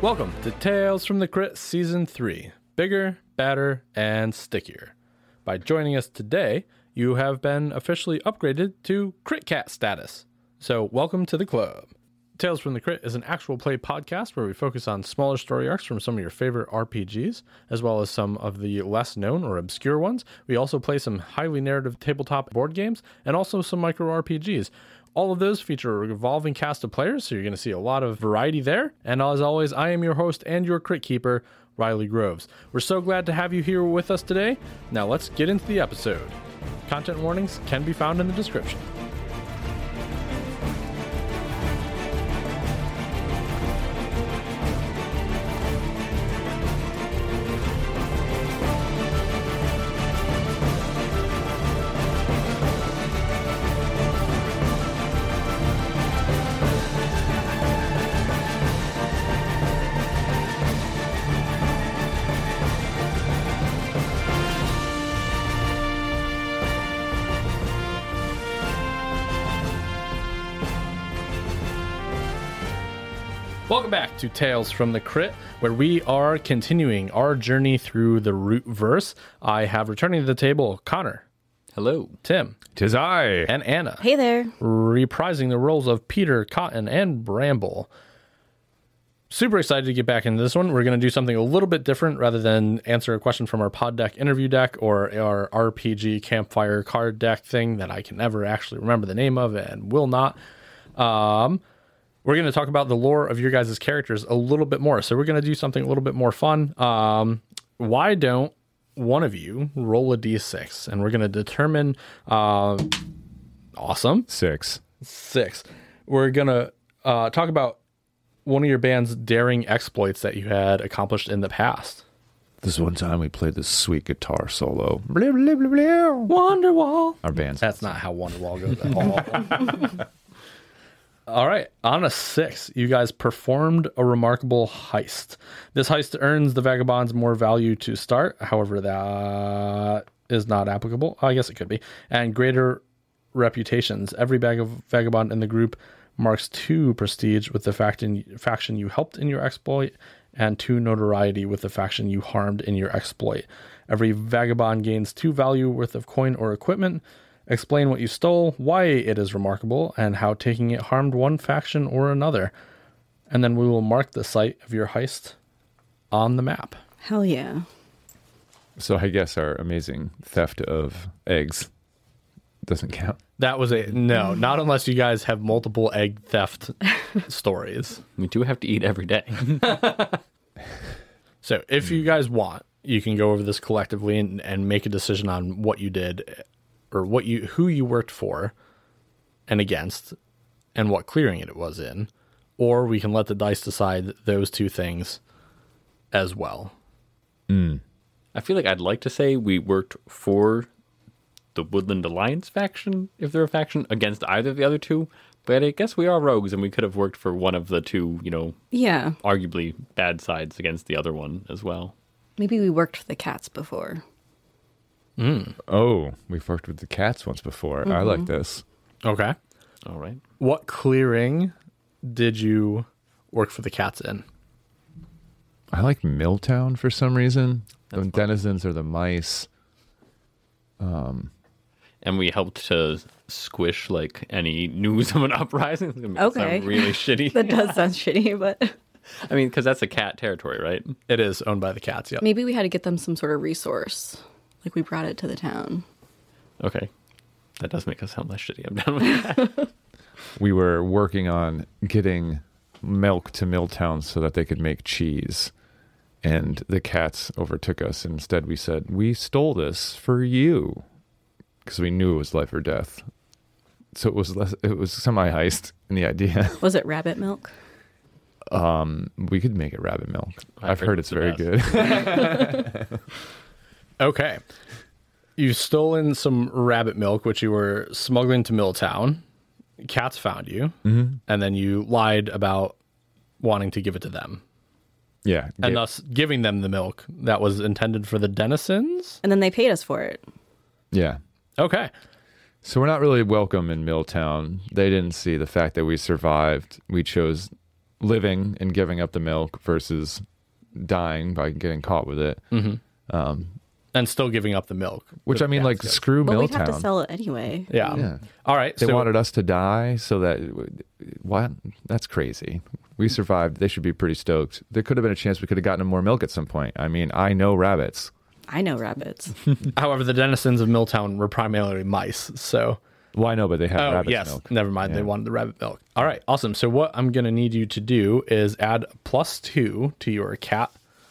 Welcome to Tales from the Crypt Season 3, Bigger, Badder, and Stickier. By joining us today, you have been officially upgraded to Crit Cat status. So welcome to the club. Tales from the Crypt is an actual play podcast where we focus on smaller story arcs from some of your favorite RPGs, as well as some of the less known or obscure ones. We also play some highly narrative tabletop board games and also some micro RPGs. All of those feature a revolving cast of players, so you're going to see a lot of variety there. And as always, I am your host and your crit keeper, Riley Groves. We're so glad to have you here with us today. Now let's get into the episode. Content warnings can be found in the description. Welcome back to Tales from the Crypt, where we are continuing our journey through the Root verse. I have returning to the table Connor. Hello. Tim. 'Tis I. And Anna. Hey there. Reprising the roles of Peter, Cotton, and Bramble. Super excited to get back into this one. We're going to do something a little bit different rather than answer a question from our pod deck interview deck or our RPG campfire card deck thing that I can never actually remember the name of and will not. We're going to talk about the lore of your guys' characters a little bit more. So we're going to do something a little bit more fun. Why don't one of you roll a d6? And we're going to determine... awesome. 6. We're going to talk about one of your band's daring exploits that you had accomplished in the past. This one time we played this sweet guitar solo. Blah, blah, blah, blah. Wonderwall. Our band's... That's not how Wonderwall goes at all. All right, on a 6, you guys performed a remarkable heist. This heist earns the vagabonds more value to start. However, that is not applicable. I guess it could be. And greater reputations. Every vagabond in the group marks 2 prestige with the faction you helped in your exploit, and 2 notoriety with the faction you harmed in your exploit. Every vagabond gains 2 value worth of coin or equipment. Explain what you stole, why it is remarkable, and how taking it harmed one faction or another. And then we will mark the site of your heist on the map. Hell yeah. So I guess our amazing theft of eggs doesn't count. That was no, not unless you guys have multiple egg theft stories. We do have to eat every day. So if you guys want, you can go over this collectively and make a decision on what you did or who you worked for and against and what clearing it was in, or we can let the dice decide those 2 things as well. I feel like I'd like to say we worked for the Woodland Alliance faction, if they're a faction, against either of the other 2, but I guess we are rogues and we could have worked for one of the 2, Yeah. arguably bad sides against the other one as well. Maybe we worked for the cats before. Oh, we've worked with the cats once before. I like this. Okay. All right. What clearing did you work for the cats in? I like Milltown for some reason. The fun. denizens are the mice. And we helped to squish any news of an uprising. It's gonna make it Okay. sound really shitty. That does sound shitty, but I mean, because that's a cat territory, right? It is owned by the cats, yep. maybe we had to get them some sort of resource. Like we brought it to the town. Okay. That does make us sound less shitty. I'm down with that. We were working on getting milk to Milltown so that they could make cheese. And the cats overtook us. Instead, we said, we stole this for you. Because we knew it was life or death. So it was semi-heist in the idea. Was it rabbit milk? We could make it rabbit milk. I've heard it's the very best. good. Okay. You've stolen some rabbit milk, which you were smuggling to Milltown. Cats found you, and then you lied about wanting to give it to them. Yeah. And thus giving them the milk that was intended for the denizens? And then they paid us for it. Yeah. Okay. So we're not really welcome in Milltown. They didn't see the fact that we survived. We chose living and giving up the milk versus dying by getting caught with it. And still giving up the milk. Which I mean, like, screw But we'd have to Milltown. sell it anyway. Yeah. Yeah. All right. They so wanted us to die so that what? That's crazy. We survived. They should be pretty stoked. There could have been a chance we could have gotten more milk at some point. I mean, I know rabbits. I know rabbits. however, the denizens of Milltown were primarily mice. So, Well, I know, but they had rabbit yes. milk. Never mind. They Yeah. wanted the rabbit milk. All right. Awesome. So, what I'm going to need you to do is add +2 to your cat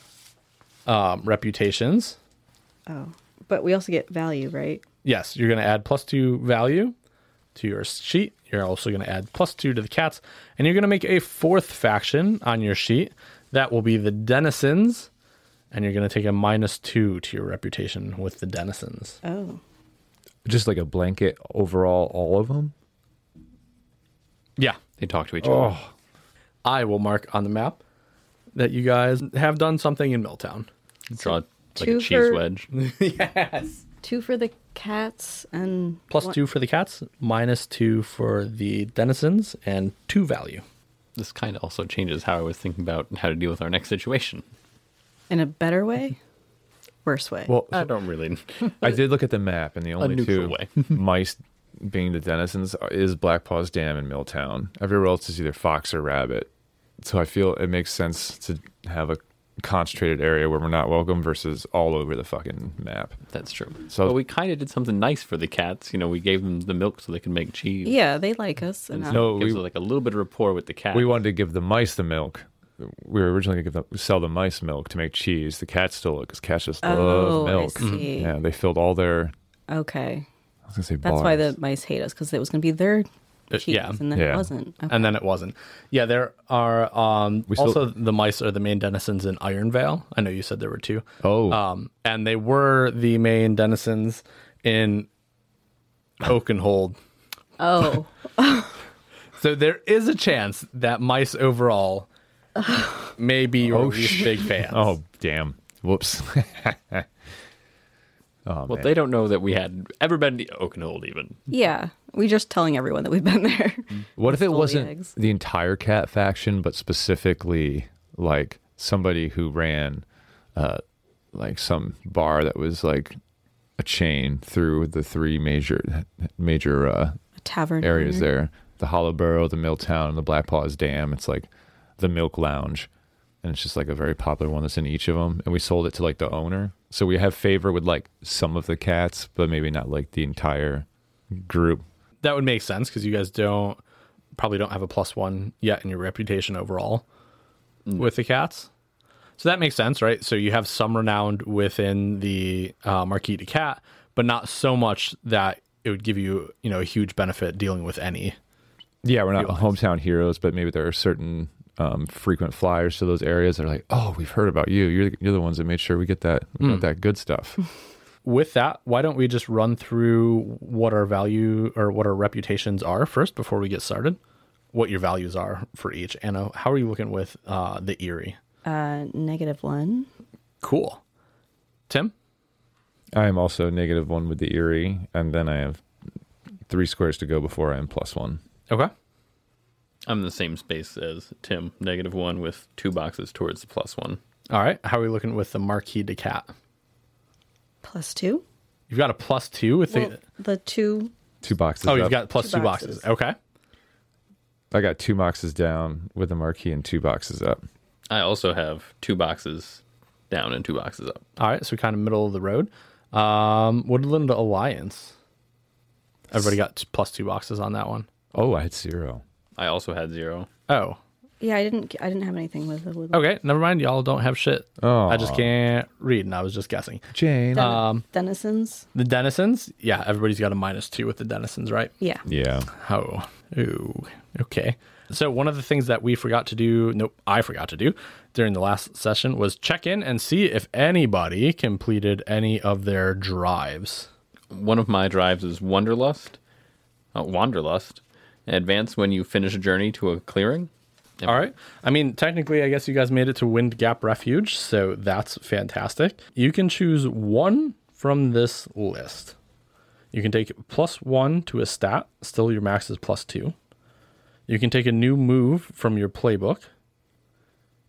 reputations. Oh. But we also get value, right? Yes, you're going to add +2 value to your sheet. You're also going to add +2 to the cats. And you're going to make a 4th faction on your sheet. That will be the denizens. And you're going to take a -2 to your reputation with the denizens. Oh. Just like a blanket overall, all of them? Yeah. They talk to each other. I will mark on the map that you guys have done something in Milltown. Draw like a two cheese for- wedge. Yes. 2 for the cats and +2 for the cats, -2 for the denizens, and 2 value. This kind of also changes how I was thinking about how to deal with our next situation. in a better way, worse way. Well, I don't really. I did look at the map, and the only neutral two way. mice being the denizens is Blackpaw's Dam and Milltown. Everywhere else is either fox or rabbit. So I feel it makes sense to have a concentrated area where we're not welcome versus all over the fucking map. That's true. So- But we kind of did something nice for the cats. You know, we gave them the milk so they could make cheese. Yeah, they like us. And No, Gives we- us like a little bit of rapport with the cat. We wanted to give the mice the milk. We were originally going to sell the mice milk to make cheese. The cats stole it because cats just love I milk. see. Yeah, they filled all their. Okay. I was going to say That's why bars. the mice hate us, because it was going to be their cheese, yeah. and then Yeah. it wasn't. Okay. And then it wasn't. Yeah, there are We still- also the mice are the main denizens in Ironvale. I know you said there were 2. Oh, And they were the main denizens in Oakenhold. Oh, So there is a chance that mice overall may be your least big fans. oh, damn! Whoops. Oh, well, man. they don't know that we had ever been to Oakenhold even. yeah. We're just telling everyone that we've been there. What if it stole the wasn't eggs. the entire cat faction, but specifically like somebody who ran like some bar that was like a chain through the 3 major A tavern areas owner. there. The Hollowborough, the Milltown, and the Blackpaws Dam. It's like the Milk Lounge. And it's just like a very popular one that's in each of them. And we sold it to like the owner. So we have favor with like some of the cats, but maybe not like the entire group. That would make sense because you guys probably don't have a +1 yet in your reputation overall with the cats. So that makes sense, right? So you have some renowned within the Marquis de Cat, but not so much that it would give you, a huge benefit dealing with any. Yeah, we're not Realize. hometown heroes, but maybe there are certain frequent flyers to those areas that are like, oh, we've heard about you. You're the ones that made sure we get that that good stuff. With that, why don't we just run through what our value or what our reputations are first before we get started? What your values are for each. Anna, how are you looking with the Erie? -1. Cool. Tim? I am also -1 with the Erie, and then I have 3 squares to go before I am +1. Okay. I'm in the same space as Tim, -1 with 2 boxes towards the +1. All right. How are we looking with the Marquis de Cat? +2. You've got a +2 with Well, the 2. 2 boxes. Oh, you've up. got +2 2 boxes. boxes. Okay. I got 2 boxes down with the Marquis and 2 boxes up. I also have 2 boxes down and 2 boxes up. All right. So kind of middle of the road. Woodland Alliance. Everybody got +2 boxes on that one. Oh, I had 0. I also had 0. Oh. Yeah, I didn't have anything with it. Okay. Never mind. Y'all don't have shit. Oh, I just can't read, and I was just guessing. Jane. Denizens. The denizens. Yeah. Everybody's got a -2 with the denizens, right? Yeah. Yeah. Oh, ooh, okay. So one of the things that I forgot to do during the last session was check in and see if anybody completed any of their drives. One of my drives is Wanderlust. Advance when you finish a journey to a clearing. All right. I mean, technically, I guess you guys made it to Wind Gap Refuge, so that's fantastic. You can choose one from this list. You can take +1 to a stat. Still, your max is +2. You can take a new move from your playbook.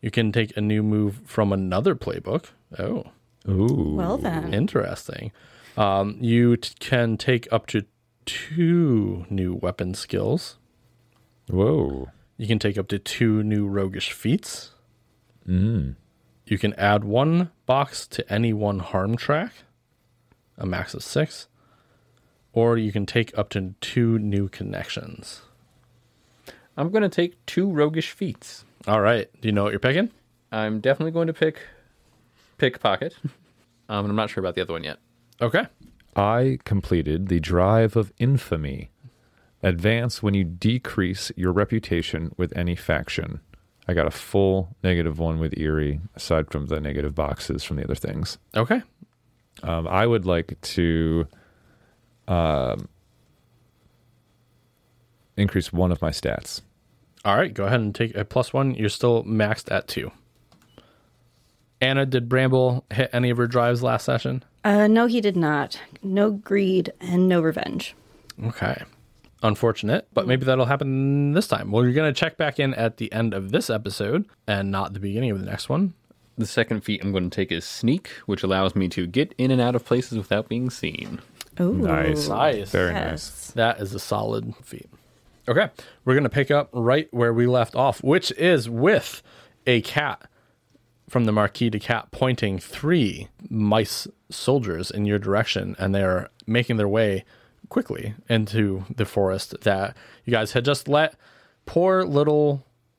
You can take a new move from another playbook. Oh, Ooh. Well then. interesting. You can take up to 2 new weapon skills. Whoa. You can take up to 2 new roguish feats. You can add 1 box to any 1 harm track, a max of 6. Or you can take up to 2 new connections. I'm going to take 2 roguish feats. All right. Do you know what you're picking? I'm definitely going to pick Pickpocket. I'm not sure about the other one yet. Okay. I completed the Drive of Infamy. Advance when you decrease your reputation with any faction. I got a full -1 with Eerie, aside from the negative boxes from the other things. Okay. I would like to increase one of my stats. All right. Go ahead and take a +1. You're still maxed at 2. Anna, did Bramble hit any of her drives last session? No, he did not. No greed and no revenge. Okay. Unfortunate, but maybe that'll happen this time. Well, you're going to check back in at the end of this episode and not the beginning of the next one. The second feat I'm going to take is Sneak, which allows me to get in and out of places without being seen. Ooh. Nice. Nice. Very nice. Yes. That is a solid feat. Okay. We're going to pick up right where we left off, which is with a cat from the Marquis de Cat pointing 3 mice soldiers in your direction, and they're making their way quickly into the forest that you guys had just let poor little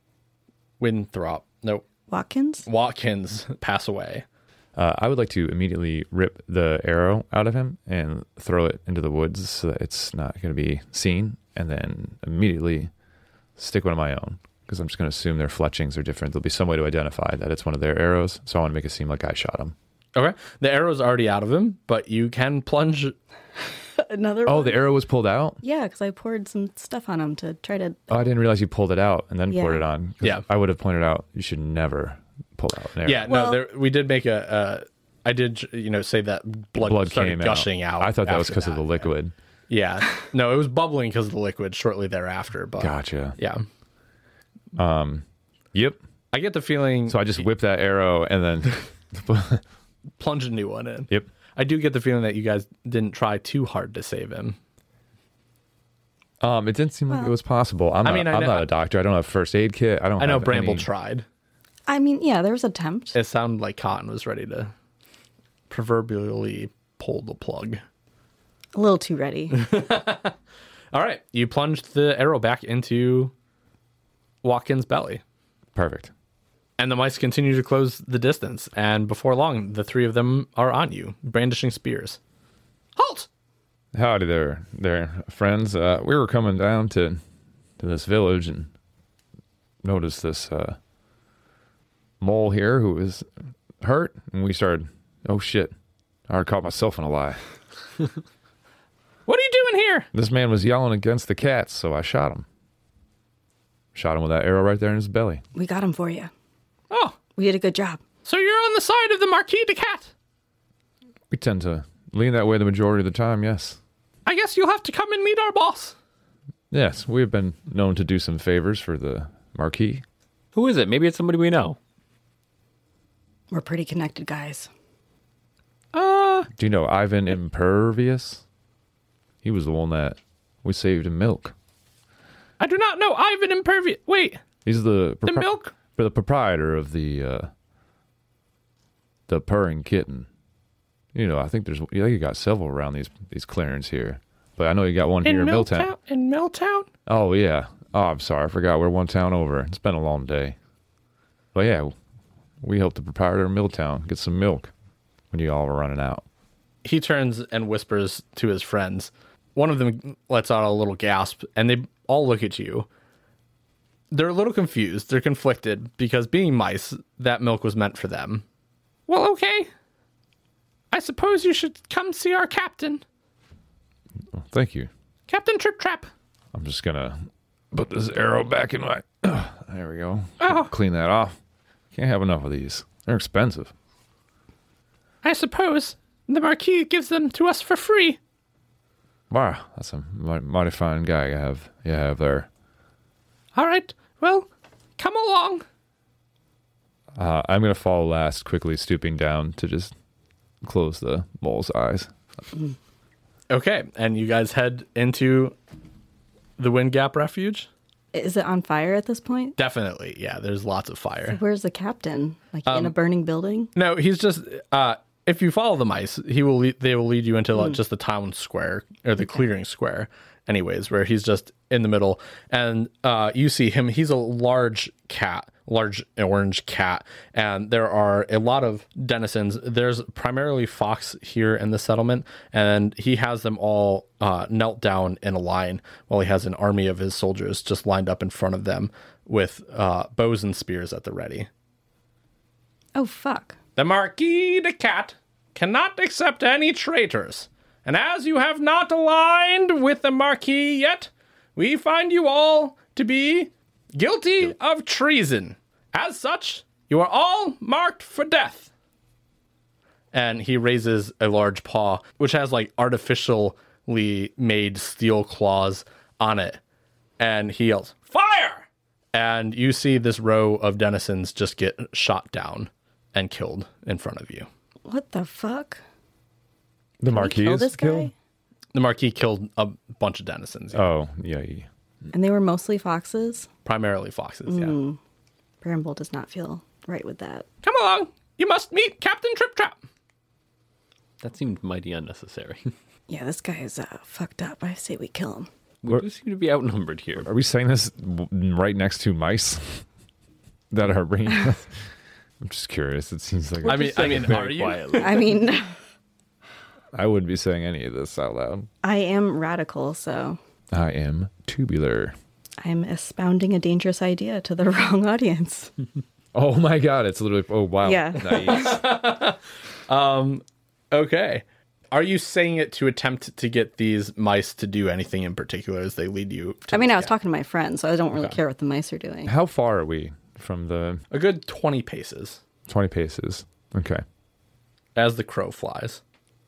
Watkins pass away. I would like to immediately rip the arrow out of him and throw it into the woods so that it's not going to be seen, and then immediately stick one of my own, because I'm just going to assume their fletchings are different. There'll be some way to identify that it's one of their arrows, so I want to make it seem like I shot him. Okay. The arrow's already out of him, but you can plunge. Another Oh, one? the arrow was pulled out? Yeah, because I poured some stuff on him to try to... Oh, I didn't realize you pulled it out and then poured Yeah. it on. 'Cause Yeah. I would have pointed out you should never pull out an arrow. Yeah, Well- no, we did make I did, say that blood started came gushing out. I thought that was after because of the that, liquid. Yeah. No, it was bubbling because of the liquid shortly thereafter. But Gotcha. yeah. Yep. I get the feeling. So I just whipped that arrow and then... plunge a new one in. Yep. I do get the feeling that you guys didn't try too hard to save him. It didn't seem like it was possible. I'm I know- not a doctor. I don't have a first aid kit. I I know have Bramble any- tried. I mean, yeah, there was an attempt. It sounded like Cotton was ready to proverbially pull the plug. A little too ready. All right. You plunged the arrow back into Watkins' belly. Perfect. And the mice continue to close the distance, and before long, the 3 of them are on you, brandishing spears. Halt! Howdy there, friends. We were coming down to this village and noticed this mole here who was hurt, and we started, oh shit, I caught myself in a lie. What are you doing here? This man was yelling against the cats, so I shot him. Shot him with that arrow right there in his belly. We got him for you. Oh, We did a good job. so you're on the side of the Marquis de Cat. We tend to lean that way the majority of the time, yes. I guess you'll have to come and meet our boss. Yes, we've been known to do some favors for the Marquis. Who is it? Maybe it's somebody we know. We're pretty connected guys. Do you know Ivan Impervious? He was the one that we saved in milk. I do not know Ivan Impervious. Wait, He's the the milk? for the proprietor of the purring kitten. You know, I think you got several around these clearings here, but I know you got one here in Milltown. In Milltown? Oh yeah. Oh, I'm sorry, I forgot we're one town over. It's been a long day. But yeah, we helped the proprietor of Milltown get some milk when you all were running out. He turns and whispers to his friends. One of them lets out a little gasp, and they all look at you. They're a little confused. They're conflicted because, being mice, that milk was meant for them. Well, okay. I suppose you should come see our captain, Well, thank you. Captain Trip Trap. I'm just gonna put this arrow back in my. There we go. Oh. Clean that off. Can't have enough of these. They're expensive. I suppose the Marquis gives them to us for free. Wow, that's a mighty fine guy you have there. All right. Well, come along. I'm going to follow last, quickly stooping down to just close the mole's eyes. Okay, and you guys head into the Wind Gap Refuge? Is it on fire at this point? Definitely, yeah. There's lots of fire. Where's the captain? Like in a burning building? No, he's just. If you follow the mice, they will lead you into like, just the town square or the clearing square, anyways, where he's just in the middle, and you see him. He's a large orange cat, and there are a lot of denizens. There's primarily fox here in the settlement, and he has them all knelt down in a line while he has an army of his soldiers just lined up in front of them with bows and spears at the ready. Oh, fuck. The Marquis de Cat cannot accept any traitors, and as you have not aligned with the Marquis yet, we find you all to be guilty of treason. As such, you are all marked for death. And he raises a large paw, which has like artificially made steel claws on it, and he yells, "Fire!" And you see this row of denizens just get shot down and killed in front of you. What the fuck? The Marquis Kill is this guy? killed? The Marquis killed a bunch of denizens, Oh, yeah. And they were mostly foxes? primarily foxes. Yeah. Bramble does not feel right with that. Come along, you must meet Captain Trip Trap. That seemed mighty unnecessary. Yeah, this guy is fucked up. I say we kill him. We do seem to be outnumbered here. Are we saying this right next to mice that are bringing us? I'm just curious. It seems like I mean, are you? Quietly. I mean, I wouldn't be saying any of this out loud. I am radical, so I am tubular. I'm expounding a dangerous idea to the wrong audience. Oh my god, it's literally wow. Yeah. Nice. Okay. Are you saying it to attempt to get these mice to do anything in particular as they lead you to I mean, this I was gap? talking to my friend, so I don't really care what the mice are doing. How far are we from the A good 20 paces 20 paces? Okay. as the crow flies.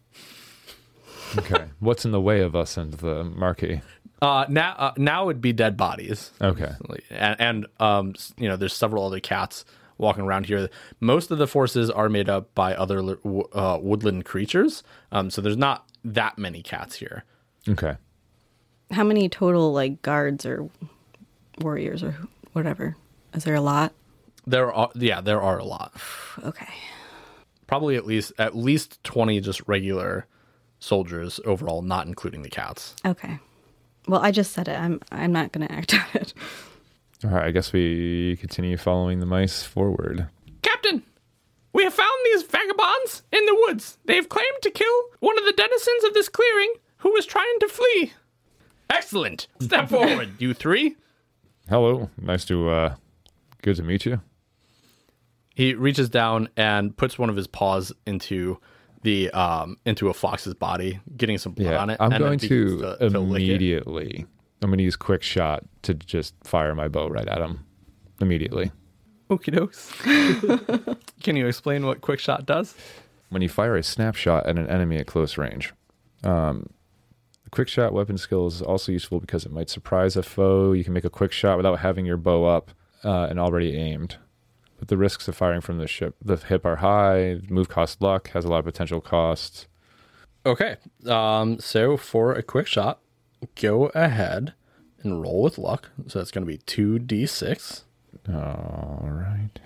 Okay. What's in the way of us and the Marquis? Now would be dead bodies. Okay. And there's several other cats walking around here. Most of the forces are made up by other woodland creatures. So there's not that many cats here. Okay. How many total, like, guards or warriors or whatever? Is there a lot? There are a lot. Okay. Probably at least 20 just regular soldiers overall, not including the cats. Okay. Well, I just said it. I'm not going to act on it. All right, I guess we continue following the mice forward. Captain, we have found these vagabonds in the woods. They have claimed to kill one of the denizens of this clearing who was trying to flee. Excellent. Step forward, you three. Hello. Nice to good to meet you. He reaches down and puts one of his paws into a fox's body, getting some blood on it. I'm and going then to begins to lick it. immediately. I'm going to use quick shot to just fire my bow right at him immediately. Okie dokes. Can you explain what quick shot does? When you fire a snapshot at an enemy at close range, the quick shot weapon skill is also useful because it might surprise a foe. You can make a quick shot without having your bow up and already aimed. But the risks of firing from the hip are high. Move costs luck, has a lot of potential costs. Okay. So for a quick shot, go ahead and roll with luck. So that's going to be 2d6. All right.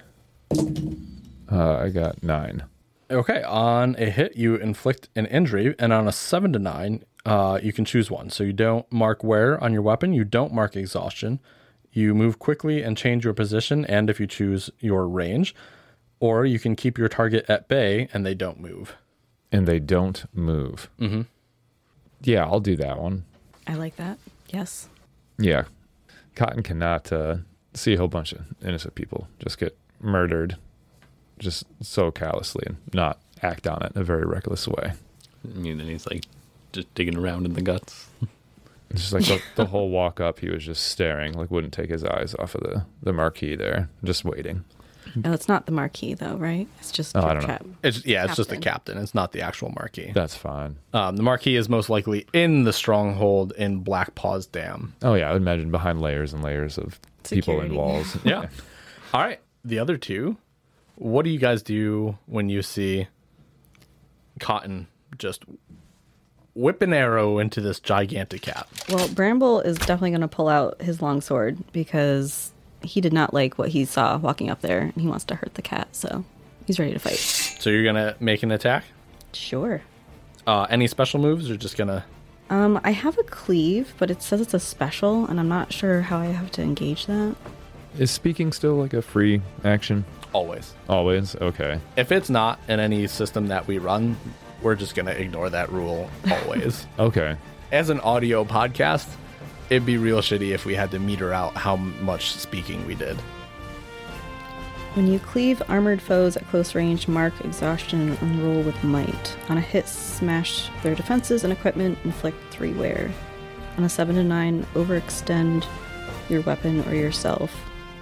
I got 9. Okay. On a hit, you inflict an injury, and on a 7 to 9, you can choose one. So you don't mark wear on your weapon. You don't mark exhaustion. You move quickly and change your position, and if you choose your range, or you can keep your target at bay and they don't move. And they don't move. Mm-hmm. Yeah, I'll do that one. I like that. Yes. Yeah. Cotton cannot see a whole bunch of innocent people just get murdered just so callously and not act on it in a very reckless way. I mean, then he's like just digging around in the guts. It's just like the whole walk up, he was just staring, like wouldn't take his eyes off of the Marquis there, just waiting. No, it's not the Marquis, though, right? It's just I don't know. It's just the captain. It's not the actual Marquis. That's fine. The Marquis is most likely in the stronghold in Black Paws Dam. Oh yeah, I would imagine behind layers and layers of people Security. and walls. Yeah. All right. The other two what do you guys do when you see Cotton just whip an arrow into this gigantic cat? Well, Bramble is definitely going to pull out his longsword because he did not like what he saw walking up there, and he wants to hurt the cat, so he's ready to fight. So you're going to make an attack? Sure. Any special moves or just going to... I have a cleave, but it says it's a special, and I'm not sure how I have to engage that. Is speaking still like a free action? Always. Always? Okay. If it's not in any system that we run, we're just going to ignore that rule always. Okay. As an audio podcast, it'd be real shitty if we had to meter out how much speaking we did. When you cleave armored foes at close range, mark exhaustion and roll with might. On a hit, smash their defenses and equipment, inflict 3 wear. On a 7 to 9, overextend your weapon or yourself.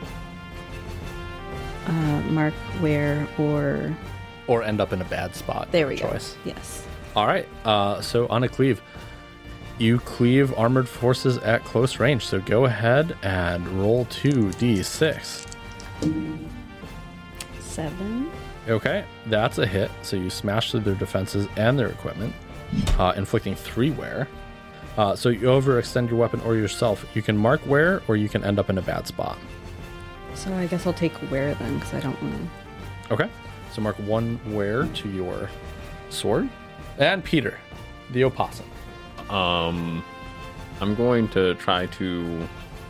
Mark wear Or end up in a bad spot. There we choice. go. Yes. All right. So on a cleave, you cleave armored forces at close range. So go ahead and roll 2d6. 7. Okay, that's a hit. So you smash through their defenses and their equipment, inflicting 3 wear. So you overextend your weapon or yourself. You can mark wear, or you can end up in a bad spot. So I guess I'll take wear then, because I don't want to. Okay, so mark 1 wear to your sword. And Peter, the opossum. I'm going to try to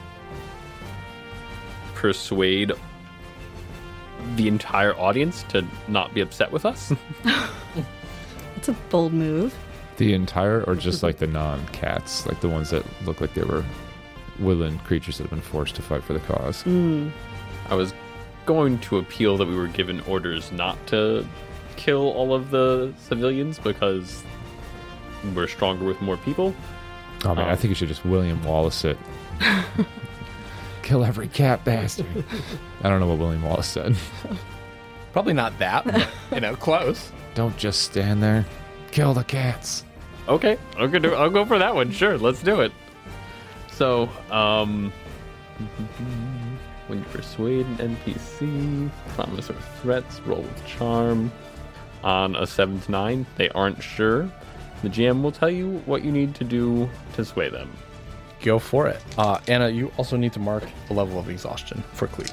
persuade the entire audience to not be upset with us. That's a bold move. The entire, or just like the non-cats, like the ones that look like they were woodland creatures that have been forced to fight for the cause? I was going to appeal that we were given orders not to kill all of the civilians because we're stronger with more people. Oh man, I think you should just William Wallace it. Kill every cat bastard. I don't know what William Wallace said. Probably not that, but, close. Don't just stand there. Kill the cats. Okay, I'll go for that one. Sure, let's do it. So, when you persuade an NPC, promise or threats, roll with charm. On a 7 to 9, they aren't sure. The GM will tell you what you need to do to sway them. Go for it. Anna, you also need to mark the level of exhaustion for cleave.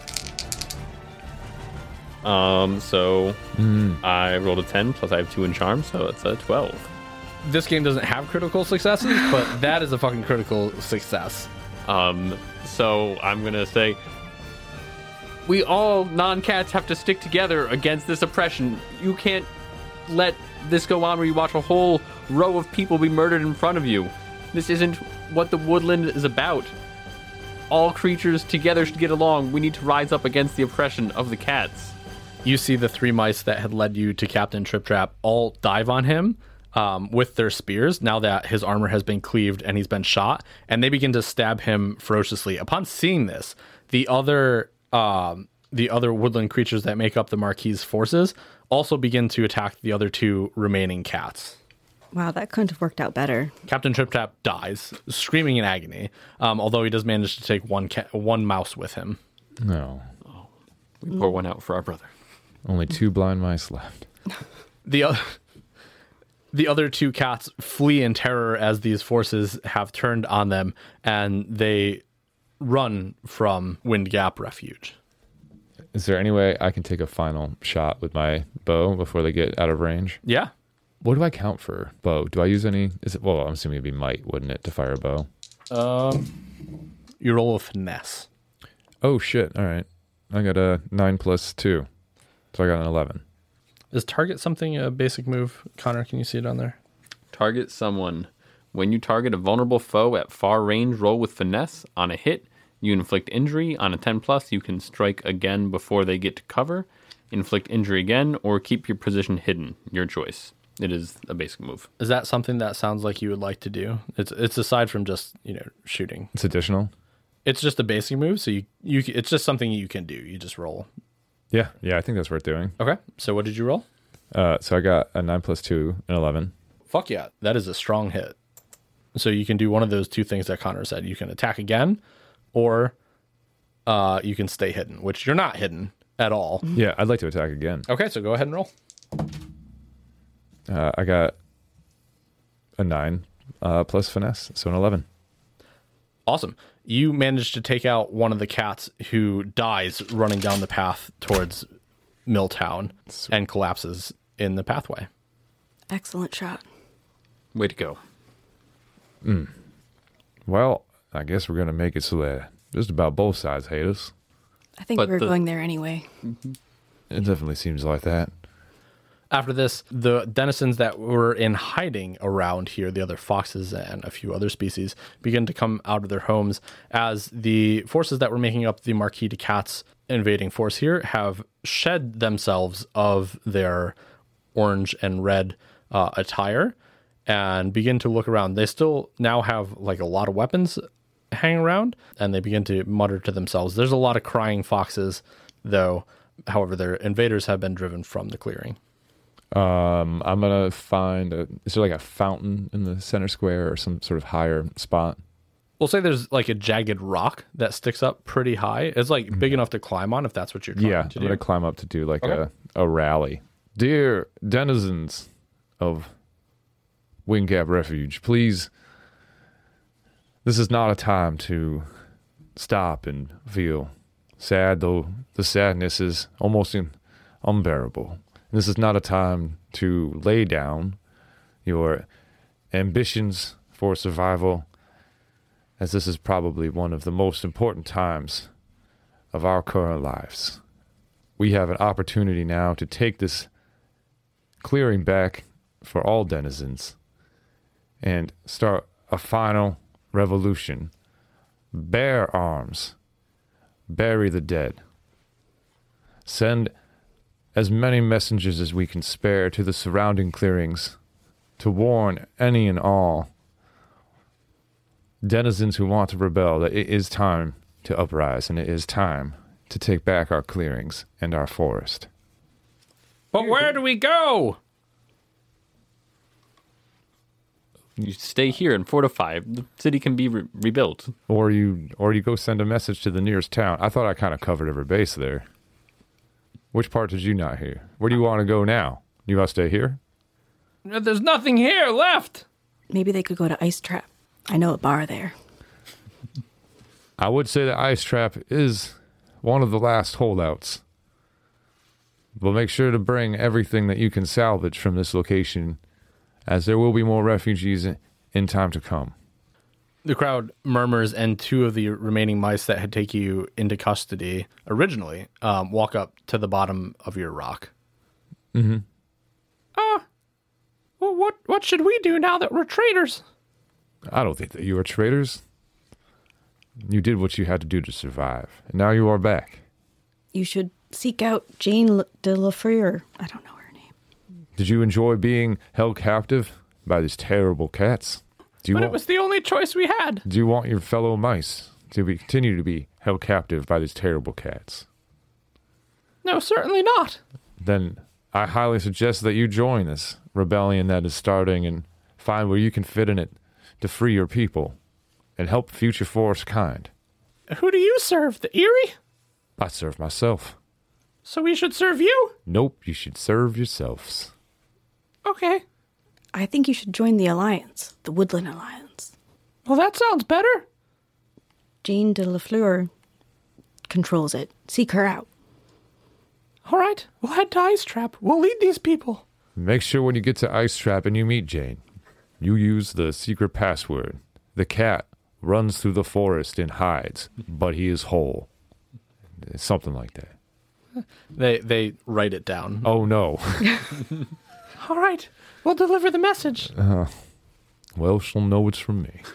So I rolled a 10, plus I have 2 in charm, so it's a 12. This game doesn't have critical successes, but that is a fucking critical success. So I'm gonna say, we all non-cats have to stick together against this oppression. You can't let this go on where you watch a whole row of people be murdered in front of you. This isn't what the woodland is about. All creatures together should get along. We need to rise up against the oppression of the cats. You see the 3 mice that had led you to Captain Trip Trap all dive on him with their spears now that his armor has been cleaved and he's been shot, and they begin to stab him ferociously. Upon seeing this, the other woodland creatures that make up the Marquis' forces also begin to attack the other 2 remaining cats. Wow, that couldn't have worked out better. Captain Trip Trap dies, screaming in agony, although he does manage to take one mouse with him. No. We pour one out for our brother. Only 2 blind mice left. The other 2 cats flee in terror as these forces have turned on them, and they run from Wind Gap Refuge. Is there any way I can take a final shot with my bow before they get out of range? Yeah. What do I count for bow? Do I use any? Well, I'm assuming it'd be might, wouldn't it, to fire a bow? You roll a finesse. Oh shit! All right, I got a 9 plus 2, so I got an 11. Is target something a basic move? Connor, can you see it on there? Target someone. When you target a vulnerable foe at far range, roll with finesse. On a hit, you inflict injury. On a 10 plus, you can strike again before they get to cover, inflict injury again, or keep your position hidden. Your choice. It is a basic move. Is that something that sounds like you would like to do? It's aside from just shooting. It's additional. It's just a basic move, so you it's just something you can do. You just roll. Yeah, I think that's worth doing. Okay, so what did you roll? So I got a 9 plus 2, an 11. Fuck yeah, that is a strong hit. So you can do one of those 2 things that Connor said. You can attack again, or you can stay hidden, which you're not hidden. at all. Yeah, I'd like to attack again. Okay, so go ahead and roll. I got a 9 plus finesse, so an 11. Awesome. You managed to take out one of the cats who dies running down the path towards Milltown and collapses in the pathway. Excellent shot. Way to go. Well, I guess we're going to make it so that just about both sides hate us. I think But we were the- going there anyway. It definitely seems like that. After this, the denizens that were in hiding around here, the other foxes and a few other species, begin to come out of their homes as the forces that were making up the Marquis de Cat's invading force here have shed themselves of their orange and red attire and begin to look around. They still now have like a lot of weapons hanging around, and they begin to mutter to themselves. There's a lot of crying foxes, though. However, their invaders have been driven from the clearing. I'm going to find, is there like a fountain in the center square or some sort of higher spot? We'll say there's like a jagged rock that sticks up pretty high. It's like big enough to climb on if that's what you're trying Yeah, to I'm do. going to climb up to do like Okay. a rally. Dear denizens of Wingcap Refuge, please, this is not a time to stop and feel sad, though the sadness is almost unbearable. This is not a time to lay down your ambitions for survival, as this is probably one of the most important times of our current lives. We have an opportunity now to take this clearing back for all denizens and start a final revolution. Bear arms. Bury the dead. Send as many messengers as we can spare to the surrounding clearings to warn any and all denizens who want to rebel that it is time to uprise and it is time to take back our clearings and our forest. But where do we go? You stay here and fortify. The city can be rebuilt. Or you go send a message to the nearest town. I thought I kind of covered every base there. Which part did you not hear? Where do you want to go now? You want to stay here? There's nothing here left. Maybe they could go to Ice Trap. I know a bar there. I would say that Ice Trap is one of the last holdouts. But make sure to bring everything that you can salvage from this location, as there will be more refugees in time to come. The crowd murmurs, and two of the remaining mice that had taken you into custody originally walk up to the bottom of your rock. Mm-hmm. Well, what should we do now that we're traitors? I don't think that you are traitors. You did what you had to do to survive, and now you are back. You should seek out Jane de la Fleur. I don't know her name. Did you enjoy being held captive by these terrible cats? But it was the only choice we had. Do you want your fellow mice to continue to be held captive by these terrible cats? No, certainly not. Then I highly suggest that you join this rebellion that is starting and find where you can fit in it to free your people and help future forest kind. Who do you serve? The Erie? I serve myself. So we should serve you? Nope, you should serve yourselves. Okay. I think you should join the Alliance, the Woodland Alliance. Well, that sounds better. Jane de la Fleur controls it. Seek her out. All right, we'll head to Ice Trap. We'll lead these people. Make sure when you get to Ice Trap and you meet Jane, you use the secret password. The cat runs through the forest and hides, but he is whole. Something like that. They write it down. Oh, no. All right, we'll deliver the message. Well, she'll know it's from me.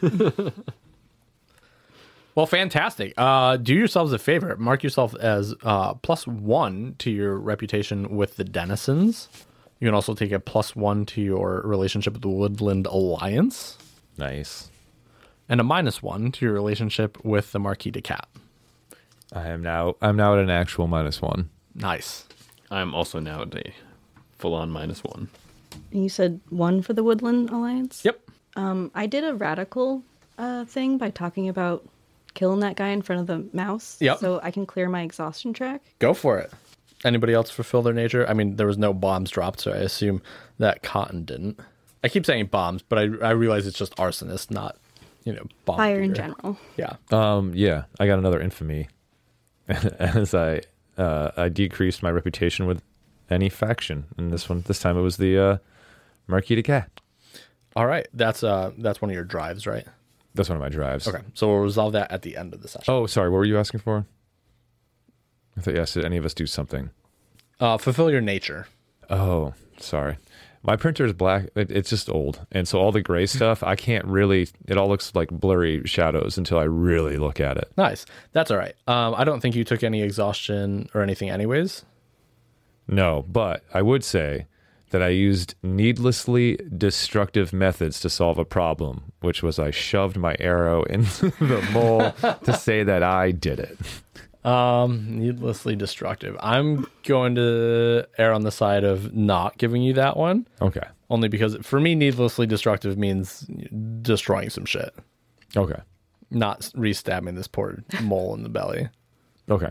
Well, fantastic. Do yourselves a favor. Mark yourself as +1 to your reputation with the denizens. You can also take a +1 to your relationship with the Woodland Alliance, Nice. and a -1 to your relationship with the Marquis de Cat. I'm now at an actual -1. Nice. I'm also now at a full-on -1. And you said 1 for the Woodland Alliance? Yep. I did a radical thing by talking about killing that guy in front of the mouse. Yep. So I can clear my exhaustion track. Go for it. Anybody else fulfill their nature? I mean, there was no bombs dropped, so I assume that Cotton didn't. I keep saying bombs, but I realize it's just arsonist, not, bomb. Fire in theater. general. Yeah. Yeah, I got another infamy. As I decreased my reputation with any faction. And this time it was the Marquis de Cat. All right. That's one of your drives, right? That's one of my drives. Okay. So we'll resolve that at the end of the session. Oh, sorry. What were you asking for? I thought you asked, did any of us do something? Fulfill your nature. Oh, sorry. My printer is black. It's just old. And so all the gray stuff, I can't really, it all looks like blurry shadows until I really look at it. Nice. That's all right. I don't think you took any exhaustion or anything anyways. No, but I would say that I used needlessly destructive methods to solve a problem, which was I shoved my arrow into the mole to say that I did it. Needlessly destructive. I'm going to err on the side of not giving you that one. Okay. Only because for me, needlessly destructive means destroying some shit, Okay. not re-stabbing this poor mole in the belly. Okay.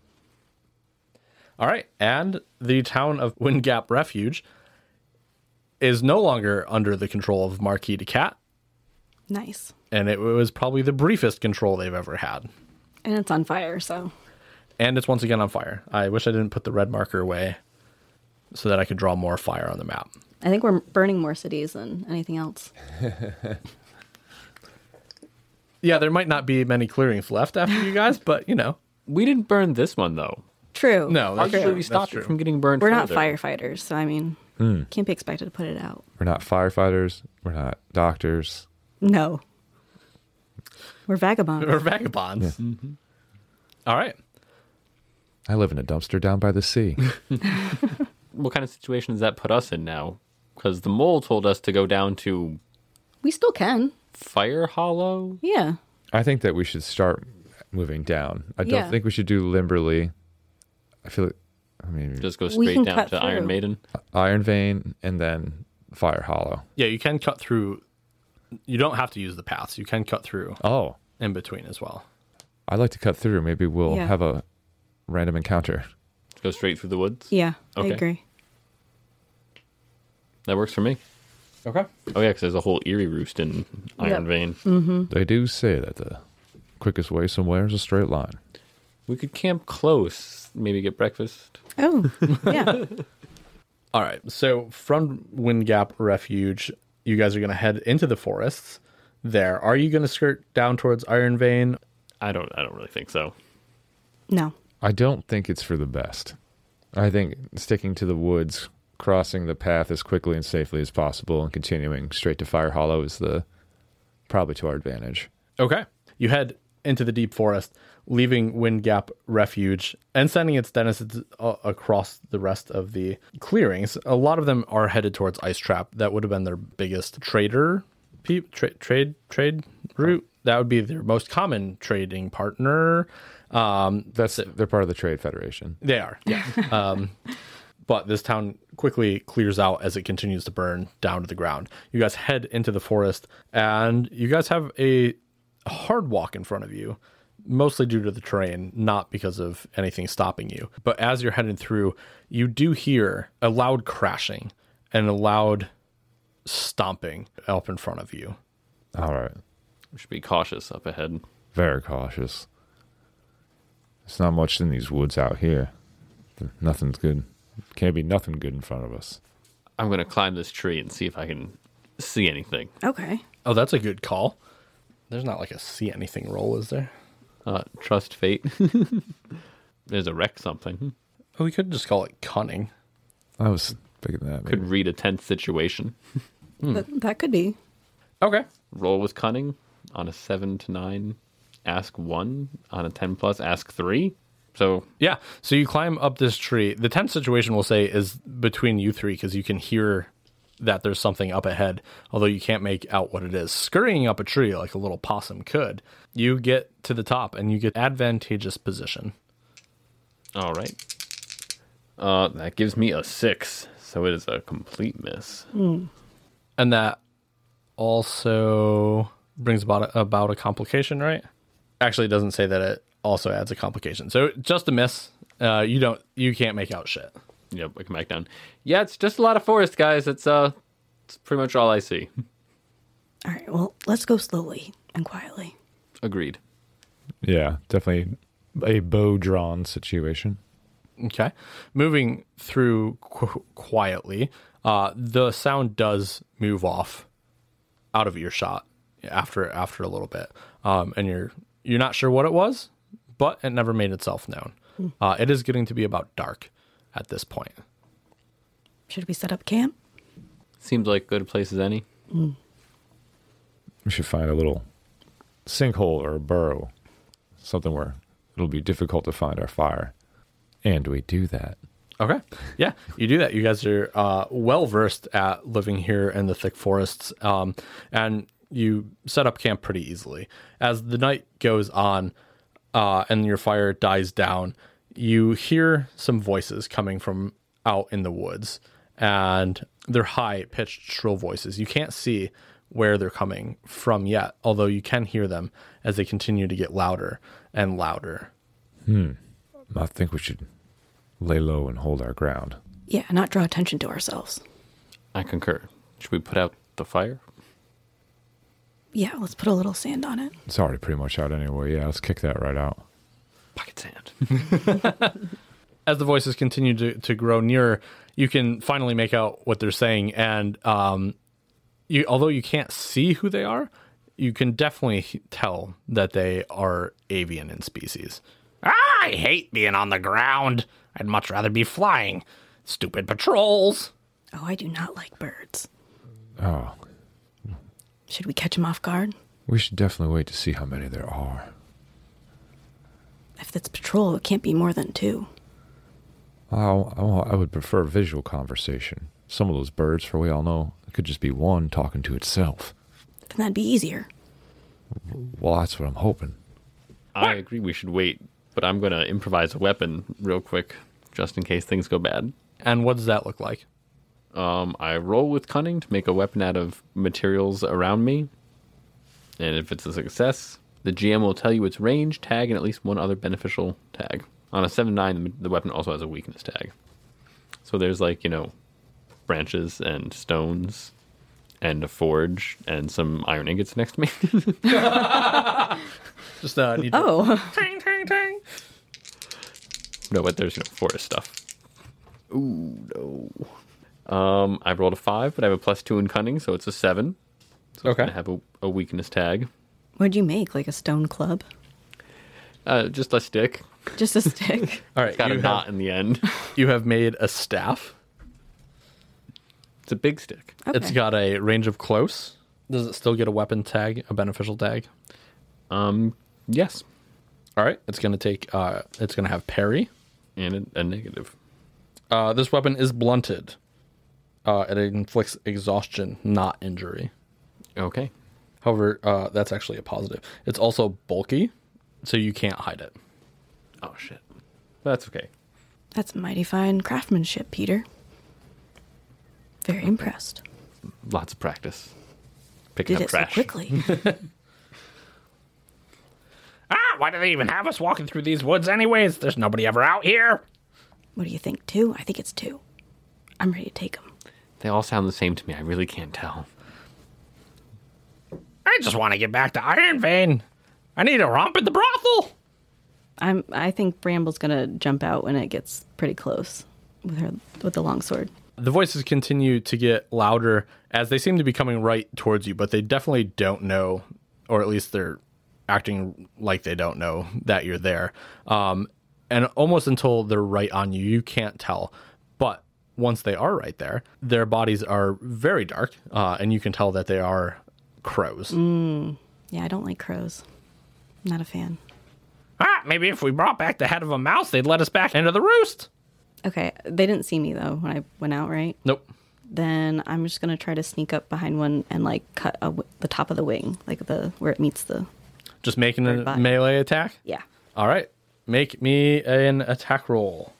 All right. And the town of Wind Gap Refuge is no longer under the control of Marquis de Cat. Nice. And it was probably the briefest control they've ever had. And it's on fire, so. And it's once again on fire. I wish I didn't put the red marker away so that I could draw more fire on the map. I think we're burning more cities than anything else. Yeah, there might not be many clearings left after you guys, but, We didn't burn this one, though. True. No, that's Actually, true. we stopped That's it from getting burned We're not further. firefighters, so I mean, can't be expected to put it out. We're not firefighters. We're not doctors. No. We're vagabonds. We're vagabonds. Yeah. All right. I live in a dumpster down by the sea. What kind of situation does that put us in now? Because the mole told us to go down to We still can. Fire Hollow. Yeah. I think that we should start moving down. I don't Yeah. think we should do Limberley. I feel like, Just go We straight can down cut to Iron through. Maiden. Iron Vein and then Fire Hollow. Yeah, you can cut through. You don't have to use the paths. You can cut through Oh, in between as well. I'd like to cut through. Maybe we'll Yeah. have a random encounter. Go straight through the woods. Yeah, Okay. I agree. That works for me. Okay. Oh, yeah, because there's a whole eerie roost in Iron Vein. They do say that the quickest way somewhere is a straight line. We could camp close, maybe get breakfast. Oh, yeah. All right. So from Wind Gap Refuge, you guys are going to head into the forests there. Are you going to skirt down towards Iron Vein? I don't really think so. No. I don't think it's for the best. I think sticking to the woods, crossing the path as quickly and safely as possible, and continuing straight to Fire Hollow is probably to our advantage. Okay. You head into the deep forest, leaving Wind Gap Refuge and sending its denizens across the rest of the clearings. A lot of them are headed towards Ice Trap. That would have been their biggest trade route. That would be their most common trading partner. They're part of the Trade Federation. They are, yeah. But this town quickly clears out as it continues to burn down to the ground. You guys head into the forest, and you guys have a hard walk in front of you, mostly due to the terrain, not because of anything stopping you. But as you're heading through, you do hear a loud crashing and a loud stomping up in front of you. All right. We should be cautious up ahead. Very cautious. There's not much in these woods out here. Nothing's good. Can't be nothing good in front of us. I'm going to climb this tree and see if I can see anything. Okay. Oh, that's a good call. There's not like a see anything roll, is there? Trust fate. There's a wreck something. Oh, we could just call it cunning. I was thinking that. Could Maybe. read a tense situation. That could be. Okay. Roll with cunning on a 7 to 9. Ask 1 on a 10 plus. Ask 3. So Yeah, so you climb up this tree. The tense situation, we'll say, is between you three because you can hear that there's something up ahead, although you can't make out what it is. Scurrying up a tree like a little possum could, you get to the top and you get advantageous position. all right. That gives me a 6. So it is a complete miss. And that also brings about a complication, right? Actually, it doesn't say that it also adds a complication. So just a miss, You can't make out shit. Yep, I come back down. Yeah, it's just a lot of forest, guys. It's pretty much all I see. All right, well, let's go slowly and quietly. Agreed. Yeah, definitely a bow drawn situation. Okay. Moving through quietly, the sound does move off out of earshot after a little bit. And you're not sure what it was, but it never made itself known. It is getting to be about dark at this point. Should we set up camp? Seems like good a place as any. We should find a little sinkhole or a burrow, something where it'll be difficult to find our fire. And we do that. Okay. Yeah, you do that. You guys are well versed at living here in the thick forests, and you set up camp pretty easily. As the night goes on and your fire dies down, you hear some voices coming from out in the woods, and they're high-pitched, shrill voices. You can't see where they're coming from yet, although you can hear them as they continue to get louder and louder. I think we should lay low and hold our ground. Yeah, not draw attention to ourselves. I concur. Should we put out the fire? Yeah, let's put a little sand on it. It's already pretty much out anyway. Yeah, let's kick that right out. Pocket sand. As the voices continue to grow nearer, you can finally make out what they're saying, and although you can't see who they are, you can definitely tell that they are avian in species. I hate being on the ground. I'd much rather be flying. Stupid patrols. Oh, I do not like birds. Oh, Should we catch them off guard? we should definitely wait to see how many there are. If it's patrol, it can't be more than 2. I would prefer visual conversation. Some of those birds, for we all know, it could just be one talking to itself. Then that'd be easier. Well, that's what I'm hoping. I agree we should wait, but I'm going to improvise a weapon real quick, just in case things go bad. And what does that look like? I roll with cunning to make a weapon out of materials around me. And if it's a success, the GM will tell you its range, tag, and at least one other beneficial tag. On a 7-9, the weapon also has a weakness tag. So there's branches and stones and a forge and some iron ingots next to me. Just need Oh, tang, tang. No, but there's forest stuff. Ooh, no. I rolled a 5, but I have a +2 in cunning, so it's a 7. So Okay. it's going to have a weakness tag. what'd you make? Like a stone club? Just a stick. Just a stick? All right, It's got a knot in the end. you have made a staff. It's a big stick. Okay. It's got a range of close. Does it still get a weapon tag, a beneficial tag? Yes. All right, it's going to take. It's going to have parry. And a negative. This weapon is blunted. It inflicts exhaustion, not injury. Okay. However, that's actually a positive. It's also bulky, so you can't hide it. Oh, shit. That's okay. That's mighty fine craftsmanship, Peter. Very impressed. Lots of practice. Picking Did up it so trash. quickly. Why do they even have us walking through these woods anyways? There's nobody ever out here. What do you think, 2? I think it's 2. I'm ready to take them. They all sound the same to me. I really can't tell. I just want to get back to Iron Vein. I need a romp in the brothel. I think Bramble's gonna jump out when it gets pretty close with the longsword. The voices continue to get louder as they seem to be coming right towards you, but they definitely don't know, or at least they're acting like they don't know that you're there. And almost until they're right on you, you can't tell. But once they are right there, their bodies are very dark, and you can tell that they are crows. Yeah, I don't like crows. I'm not a fan. Maybe if we brought back the head of a mouse, they'd let us back into the roost. Okay, they didn't see me though when I went out, right? Nope. Then I'm just gonna try to sneak up behind one and cut the top of the wing, where it meets the. Just making a Bird body. melee attack? Yeah. All right. Make me an attack roll.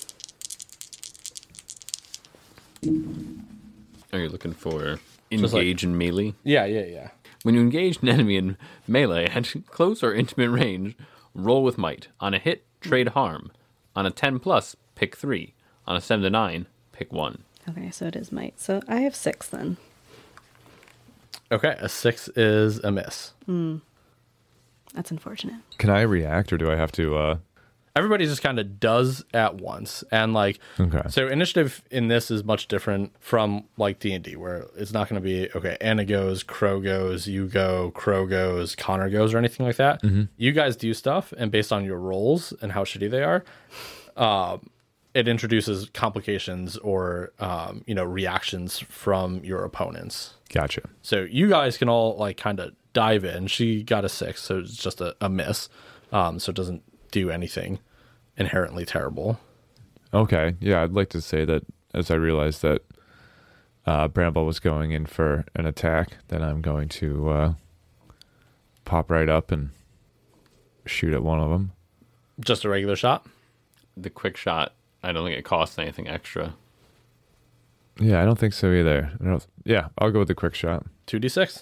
Are you looking for Just engage in melee? Yeah. When you engage an enemy in melee at close or intimate range, roll with might. On a hit, trade harm. On a 10 plus, pick 3. On a 7 to 9, pick 1. Okay, so it is might. So I have 6 then. Okay, a 6 is a miss. That's unfortunate. Can I react, or do I have to? Everybody just kind of does at once, and like, Okay. so initiative in this is much different from like D&D, where it's not going to be okay, Anna goes, Crow goes, you go, Crow goes, Connor goes, or anything like that. You guys do stuff, and based on your rolls and how shitty they are, it introduces complications or reactions from your opponents. Gotcha. So you guys can all like kind of dive in. She got a 6, so it's just a miss. So it doesn't do anything inherently terrible. Okay. Yeah, I'd like to say that as I realized that Bramble was going in for an attack, then I'm going to pop right up and shoot at one of them. Just a regular shot. The quick shot, I don't think it costs anything extra. Yeah, I don't think so either. Yeah, I'll go with the quick shot. 2d6.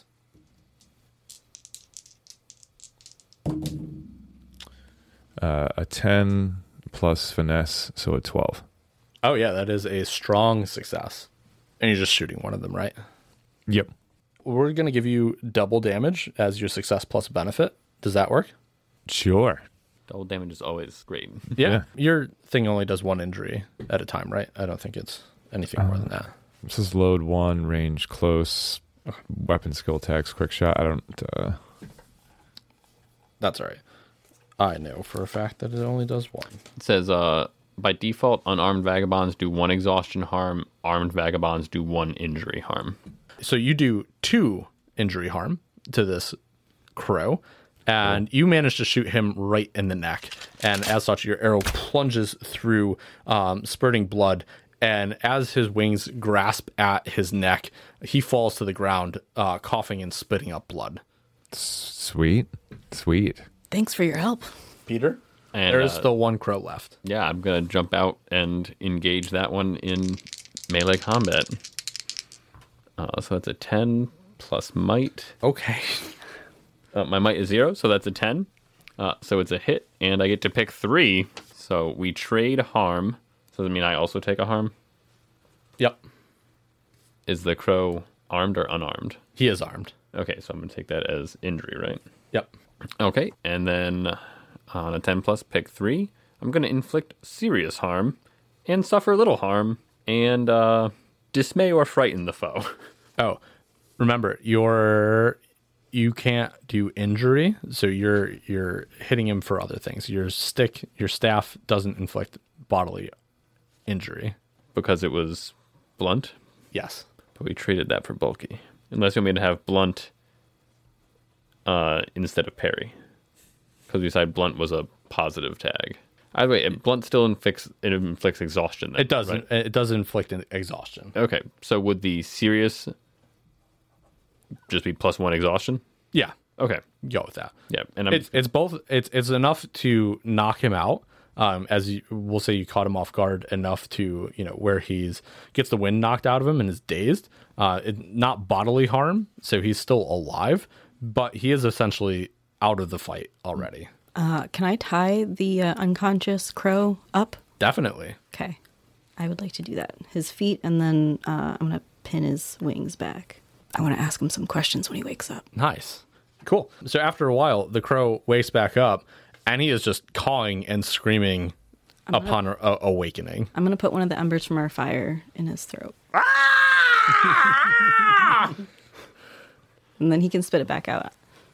A 10 plus finesse, so a 12. Oh yeah, that is a strong success. And you're just shooting one of them, right? Yep. We're going to give you double damage as your success plus benefit. Does that work? Sure. Double damage is always great. Yeah. Your thing only does 1 injury at a time, right? I don't think it's anything more than that. This is load 1, range close, weapon skill attacks, quick shot. I don't. That's all right. I know for a fact that it only does 1. It says, by default, unarmed vagabonds do 1 exhaustion harm. Armed vagabonds do 1 injury harm. So you do 2 injury harm to this crow, and you manage to shoot him right in the neck. And as such, your arrow plunges through, spurting blood. And as his wings grasp at his neck, he falls to the ground, coughing and spitting up blood. Sweet. Thanks for your help. Peter? And, There is still 1 crow left. Yeah, I'm going to jump out and engage that one in melee combat. So that's a 10 plus might. Okay. My might is 0, so that's a 10. So it's a hit, and I get to pick 3. So we trade harm. So does that mean I also take a harm? Yep. Is the crow armed or unarmed? He is armed. Okay, so I'm going to take that as injury, right? Yep. Okay, and then on a 10 plus, pick 3. I'm going to inflict serious harm and suffer little harm and dismay or frighten the foe. Oh, remember, you can't do injury, so you're hitting him for other things. Your staff doesn't inflict bodily injury. Because it was blunt, Yes. but we traded that for bulky. Unless you want me to have blunt instead of parry. Because we decided blunt was a positive tag. Either way, blunt still inflicts exhaustion. Then, It doesn't. right? It does inflict an exhaustion. Okay, so would the serious just be +1 exhaustion? Yeah, Okay, go with that. yeah, and It's both. It's enough to knock him out. We'll say you caught him off guard enough to where gets the wind knocked out of him and is dazed. Not bodily harm, so he's still alive, but he is essentially out of the fight already. Can I tie the unconscious crow up? Definitely. Okay. I would like to do that. His feet, and then I'm going to pin his wings back. I want to ask him some questions when he wakes up. Nice. Cool. So after a while, the crow wakes back up, and he is just cawing and screaming upon awakening. I'm going to put one of the embers from our fire in his throat. And then he can spit it back out.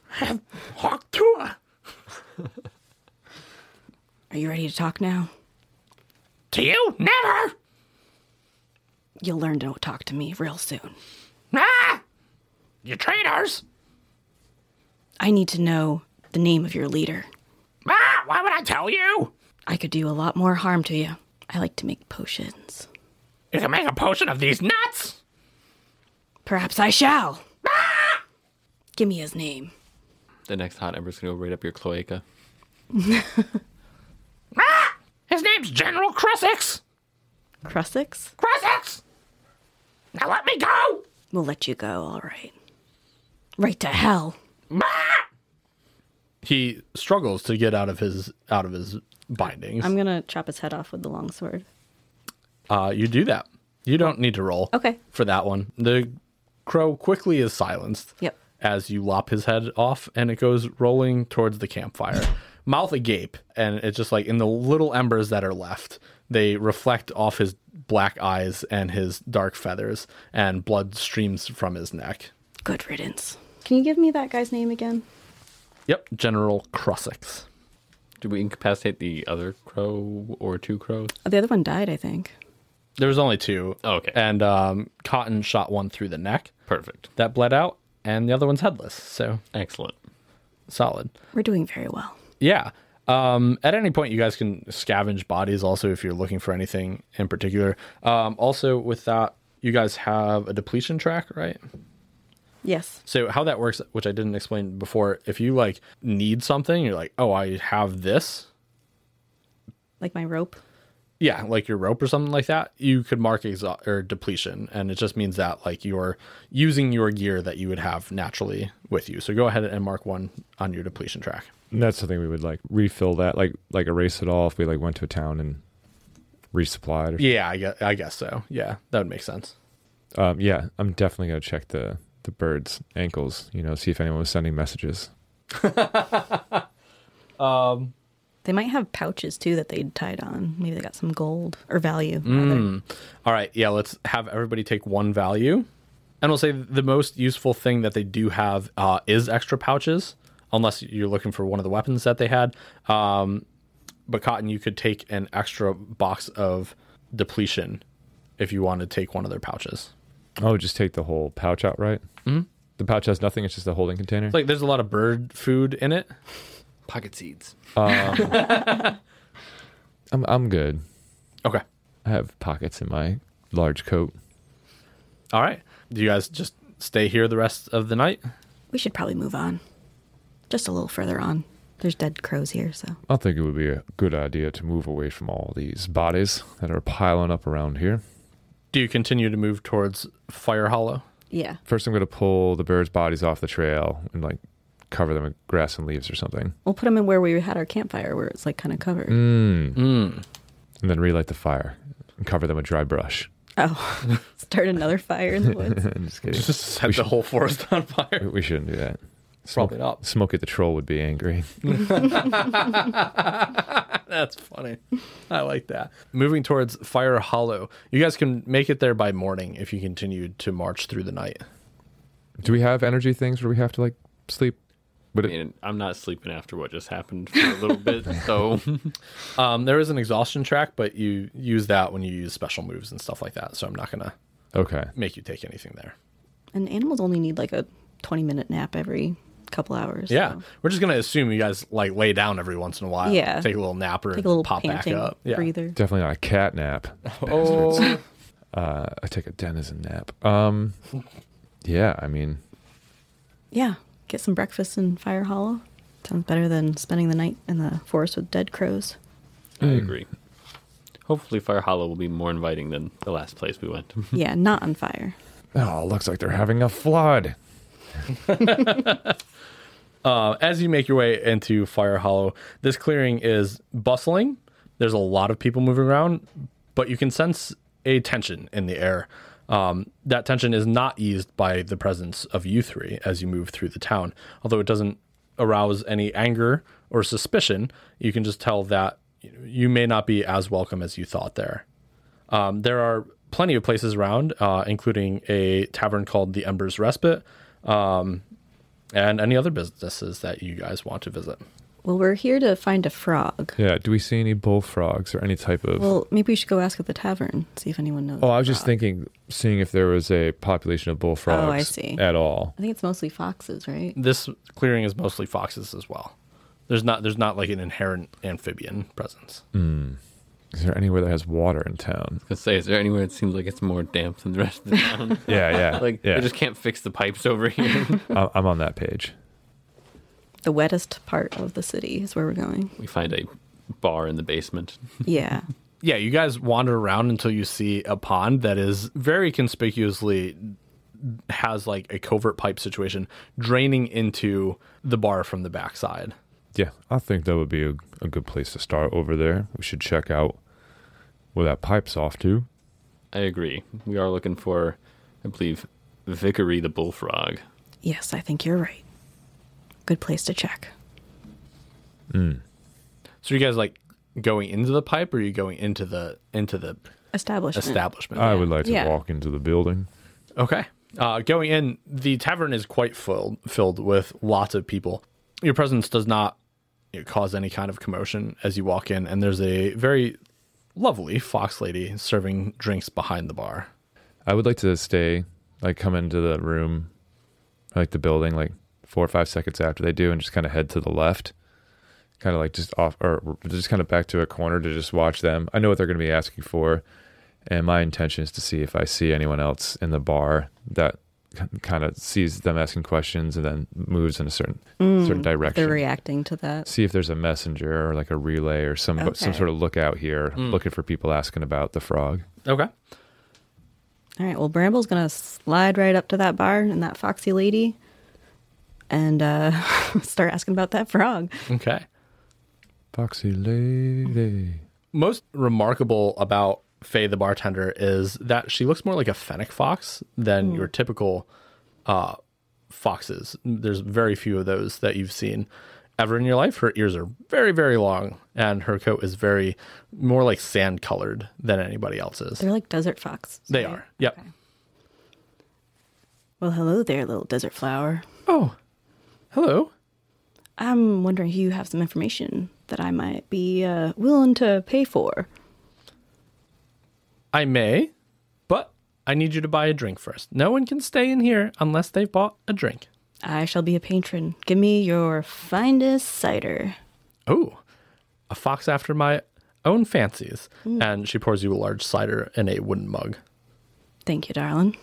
Are you ready to talk now? To you? Never! You'll learn to talk to me real soon. Ah! You traitors! I need to know the name of your leader. Ah! Why would I tell you? I could do a lot more harm to you. I like to make potions. You can make a potion of these nuts! Perhaps I shall. Give me his name. the next hot ember's going to go right up your cloaca. Ah! His name's General Crusix! Crusix? Crusix! Now let me go! We'll let you go, all right. Right to hell. Ah! He struggles to get out of his bindings. I'm gonna chop his head off with the longsword. You do that. You don't need to roll Okay. for that one. The crow quickly is silenced Yep. as you lop his head off, and it goes rolling towards the campfire, mouth agape, and it's just like in the little embers that are left, they reflect off his black eyes and his dark feathers, and blood streams from his neck. Good riddance. Can you give me that guy's name again? Yep, General Crussix. Did we incapacitate the other crow or 2 crows? Oh, the other one died, I think. There was only 2. Oh, okay. And Cotton shot one through the neck Perfect. that bled out, and the other one's headless. So Excellent. solid. We're doing very well. Yeah. At any point, you guys can scavenge bodies also if you're looking for anything in particular. Also, with that, you guys have a depletion track, right? Yes. So how that works, which I didn't explain before, if you like need something, you're like, oh, I have this. Like my rope. Yeah, like your rope or something like that, you could mark or depletion, and it just means that like you're using your gear that you would have naturally with you. So go ahead and mark 1 on your depletion track. And that's something we would like refill that, like erase it all if we like went to a town and resupplied. Or Yeah, I guess so. Yeah, that would make sense. yeah, I'm definitely gonna check the bird's ankles. See if anyone was sending messages. They might have pouches too that they'd tied on. Maybe they got some gold or value. All right, yeah, let's have everybody take 1 value. And we'll say the most useful thing that they do have is extra pouches, unless you're looking for one of the weapons that they had. But Cotton, you could take an extra box of depletion if you want to take one of their pouches. Oh, just take the whole pouch out, right? Mm-hmm. The pouch has nothing; it's just a holding container. It's like there's a lot of bird food in it. Pocket seeds. I'm good. Okay. I have pockets in my large coat. All right. Do you guys just stay here the rest of the night? We should probably move on. Just a little further on. There's dead crows here, so. I think it would be a good idea to move away from all these bodies that are piling up around here. Do you continue to move towards Fire Hollow? Yeah. First, I'm going to pull the birds' bodies off the trail and like cover them with grass and leaves or something. We'll put them in where we had our campfire, where it's like kind of covered. And then relight the fire and cover them with dry brush. Oh, start another fire in the woods. I'm just kidding. Just set the whole forest on fire. We shouldn't do that. Probably not. Smokey the Troll would be angry. That's funny. I like that. Moving towards Fire Hollow. You guys can make it there by morning if you continue to march through the night. Do we have energy things where we have to like sleep? But I mean, I'm not sleeping after what just happened for a little bit, so There is an exhaustion track, but you use that when you use special moves and stuff like that. So I'm not going to okay. make you take anything there. And animals only need like a 20-minute nap every couple hours. Yeah. So. We're just going to assume you guys like lay down every once in a while. Yeah. Take a little nap or Take a little pop back panting up. Yeah. breather. Definitely not a cat nap. Oh. I take a denizen nap. Yeah, I mean, Yeah. Get some breakfast in Fire Hollow. Sounds better than spending the night in the forest with dead crows. I agree. Hopefully Fire Hollow will be more inviting than the last place we went. Yeah, not on fire. oh, looks like they're having a flood. As you make your way into Fire Hollow, this clearing is bustling. There's a lot of people moving around, but you can sense a tension in the air. That tension is not eased by the presence of you three as you move through the town. Although it doesn't arouse any anger or suspicion, you can just tell that you may not be as welcome as you thought there. There are plenty of places around, including a tavern called the Ember's Respite, and any other businesses that you guys want to visit. Well, we're here to find a frog. Yeah, do we see any bullfrogs or any type of... Well, maybe we should go ask at the tavern, see if anyone knows. Oh, I was a just frog. thinking, seeing if there was a population of bullfrogs Oh, I see. at all. I think it's mostly foxes, right? This clearing is mostly foxes as well. There's not like an inherent amphibian presence. Is there anywhere that has water in town? I was gonna say, is there anywhere it seems like it's more damp than the rest of the town? Yeah. Like yeah. they just can't fix the pipes over here. I'm on that page. The wettest part of the city is where we're going. We find a bar in the basement. Yeah. Yeah, you guys wander around until you see a pond that is very conspicuously has like a covert pipe situation draining into the bar from the backside. Yeah, I think that would be a good place to start over there. We should check out where that pipe's off to. I agree. We are looking for, I believe, Vickery the Bullfrog. Yes, I think you're right. Good place to check. So you guys like going into the pipe, or are you going into the Establishment. I would like to Yeah. walk into the building. Okay. Going in, the tavern is quite filled with lots of people. Your presence does not cause any kind of commotion as you walk in, and there's a very lovely fox lady serving drinks behind the bar. I would like to stay, like come into the room, like the building, like 4 or 5 seconds after they do, and just kind of head to the left. Kind of like just off, or just kind of back to a corner to just watch them. I know what they're going to be asking for, and my intention is to see if I see anyone else in the bar that kind of sees them asking questions and then moves in a certain direction. They're reacting to that. See if there's a messenger or like a relay or some Okay. sort of lookout here, looking for people asking about the frog. Okay. All right, well, Bramble's going to slide right up to that bar and that foxy lady and start asking about that frog. Okay. Foxy lady. Most remarkable about Faye the bartender is that she looks more like a fennec fox than your typical foxes. There's very few of those that you've seen ever in your life. Her ears are very, very long, and her coat is very more like sand colored than anybody else's. They're like desert foxes. They right? are. Yep. Okay. Well, hello there, little desert flower. Oh, hello. I'm wondering if you have some information that I might be willing to pay for. I may, but I need you to buy a drink first. No one can stay in here unless they've bought a drink. I shall be a patron. Give me your finest cider. Oh, a fox after my own fancies. And she pours you a large cider in a wooden mug. Thank you, darling.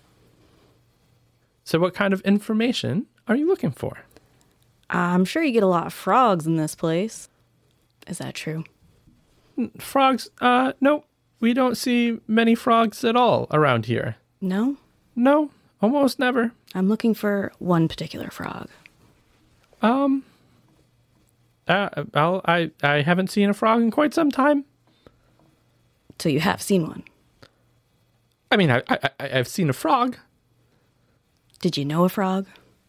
So what kind of information are you looking for? I'm sure you get a lot of frogs in this place. Is that true? Frogs? No, we don't see many frogs at all around here. No? No, almost never. I'm looking for one particular frog. I haven't seen a frog in quite some time. So you have seen one. I mean, I've seen a frog. Did you know a frog?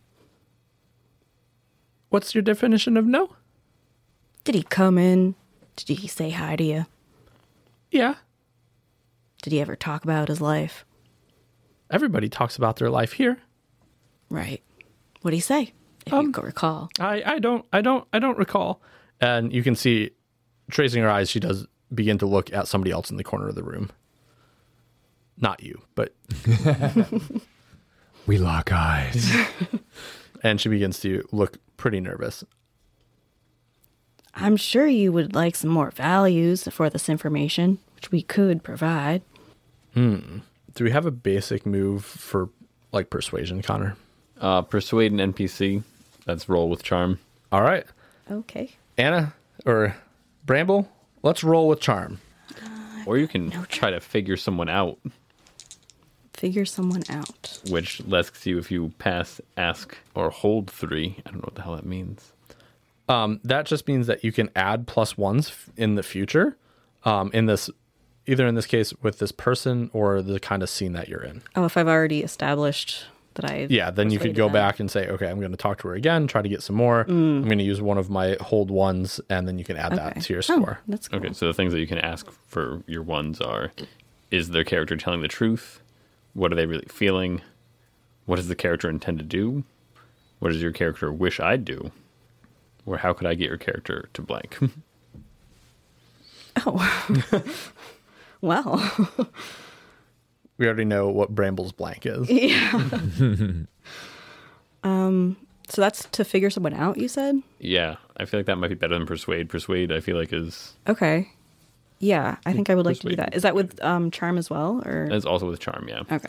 What's your definition of no? Did he come in? Did he say hi to you? Yeah, Did he ever talk about his life? everybody talks about their life here. Right. What'd he say? If you could recall. I don't recall. And you can see, tracing her eyes, she does begin to look at somebody else in the corner of the room. Not you, but We lock eyes. and she begins to look pretty nervous. I'm sure you would like some more values for this information, which we could provide. Do we have a basic move for like persuasion, Connor? Persuade an NPC. That's roll with charm. All right, Okay. Anna or Bramble, let's roll with charm. Or you can try to figure someone out, Figure someone out. which asks you if you pass, ask, or hold 3. I don't know what the hell that means. That just means that you can add +1s in the future. In this, either in this case with this person or the kind of scene that you're in. Oh, if I've already established that I... Yeah, then you could persuaded go them. back and say, okay, I'm going to talk to her again, try to get some more. I'm going to use one of my hold ones, and then you can add that Okay. to your Oh, score. that's cool. Okay, so the things that you can ask for your ones are, is their character telling the truth? What are they really feeling? What does the character intend to do? What does your character wish I'd do? Or how could I get your character to blank? Oh. Well. We already know what Bramble's blank is. So that's to figure someone out, you said? Yeah, I feel like that might be better than persuade. Persuade, I feel like, is Okay. Yeah, I think I would like to do Persuade. that. Is that with charm as well, or? is also with charm. Yeah. Okay.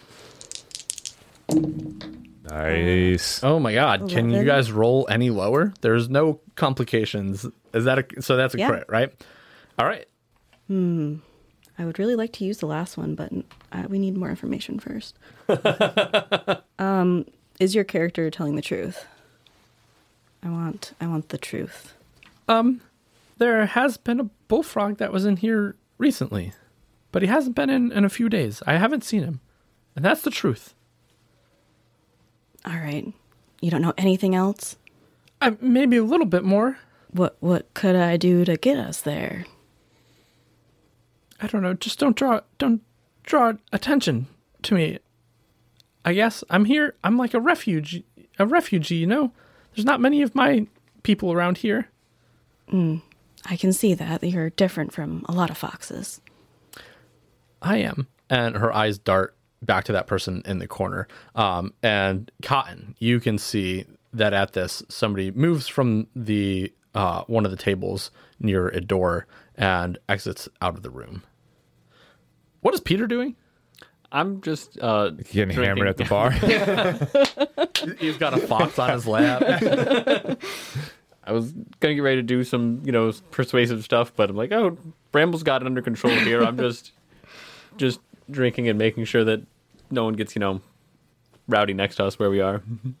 Nice. Oh my god, can you 11. guys roll any lower? There's no complications. Is that so that's a Yeah. crit, right? All right. I would really like to use the last one, but we need more information first. Is your character telling the truth? I want the truth. There has been a bullfrog that was in here recently, but he hasn't been in a few days. I haven't seen him, and that's the truth. All right. You don't know anything else? Maybe a little bit more. What could I do to get us there? I don't know. Just don't draw attention to me. I guess I'm here. I'm like a refugee, you know? There's not many of my people around here. I can see that. You're different from a lot of foxes. I am. And her eyes dart back to that person in the corner. And Cotton, you can see that at this, somebody moves from the one of the tables near a door and exits out of the room. What is Peter doing? I'm just Getting drinking. hammered at the bar. He's got a fox on his lap. I was gonna get ready to do some, persuasive stuff, but I'm like, oh, Bramble's got it under control here. I'm just drinking and making sure that no one gets, rowdy next to us where we are.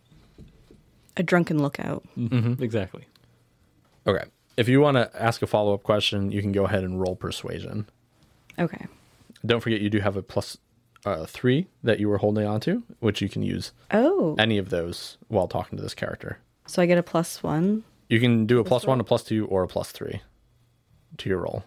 A drunken lookout. Exactly. Okay. If you want to ask a follow-up question, you can go ahead and roll persuasion. Okay. Don't forget you do have a plus 3 that you were holding on to, which you can use Oh. any of those while talking to this character. So I get a +1? You can do a +1, a +2, or a +3 to your roll.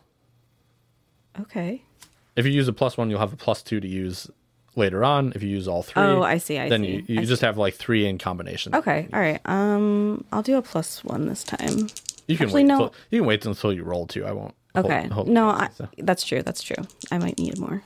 Okay. If you use a +1, you'll have a +2 to use later on. If you use all 3, Oh, I see. then see. you I just see. have like 3 in combination. Okay. All right. I'll do a +1 this time. You can Actually, wait. no. You can wait until you roll too. I won't. Okay. hold No, it, so. that's true. That's true. I might need more.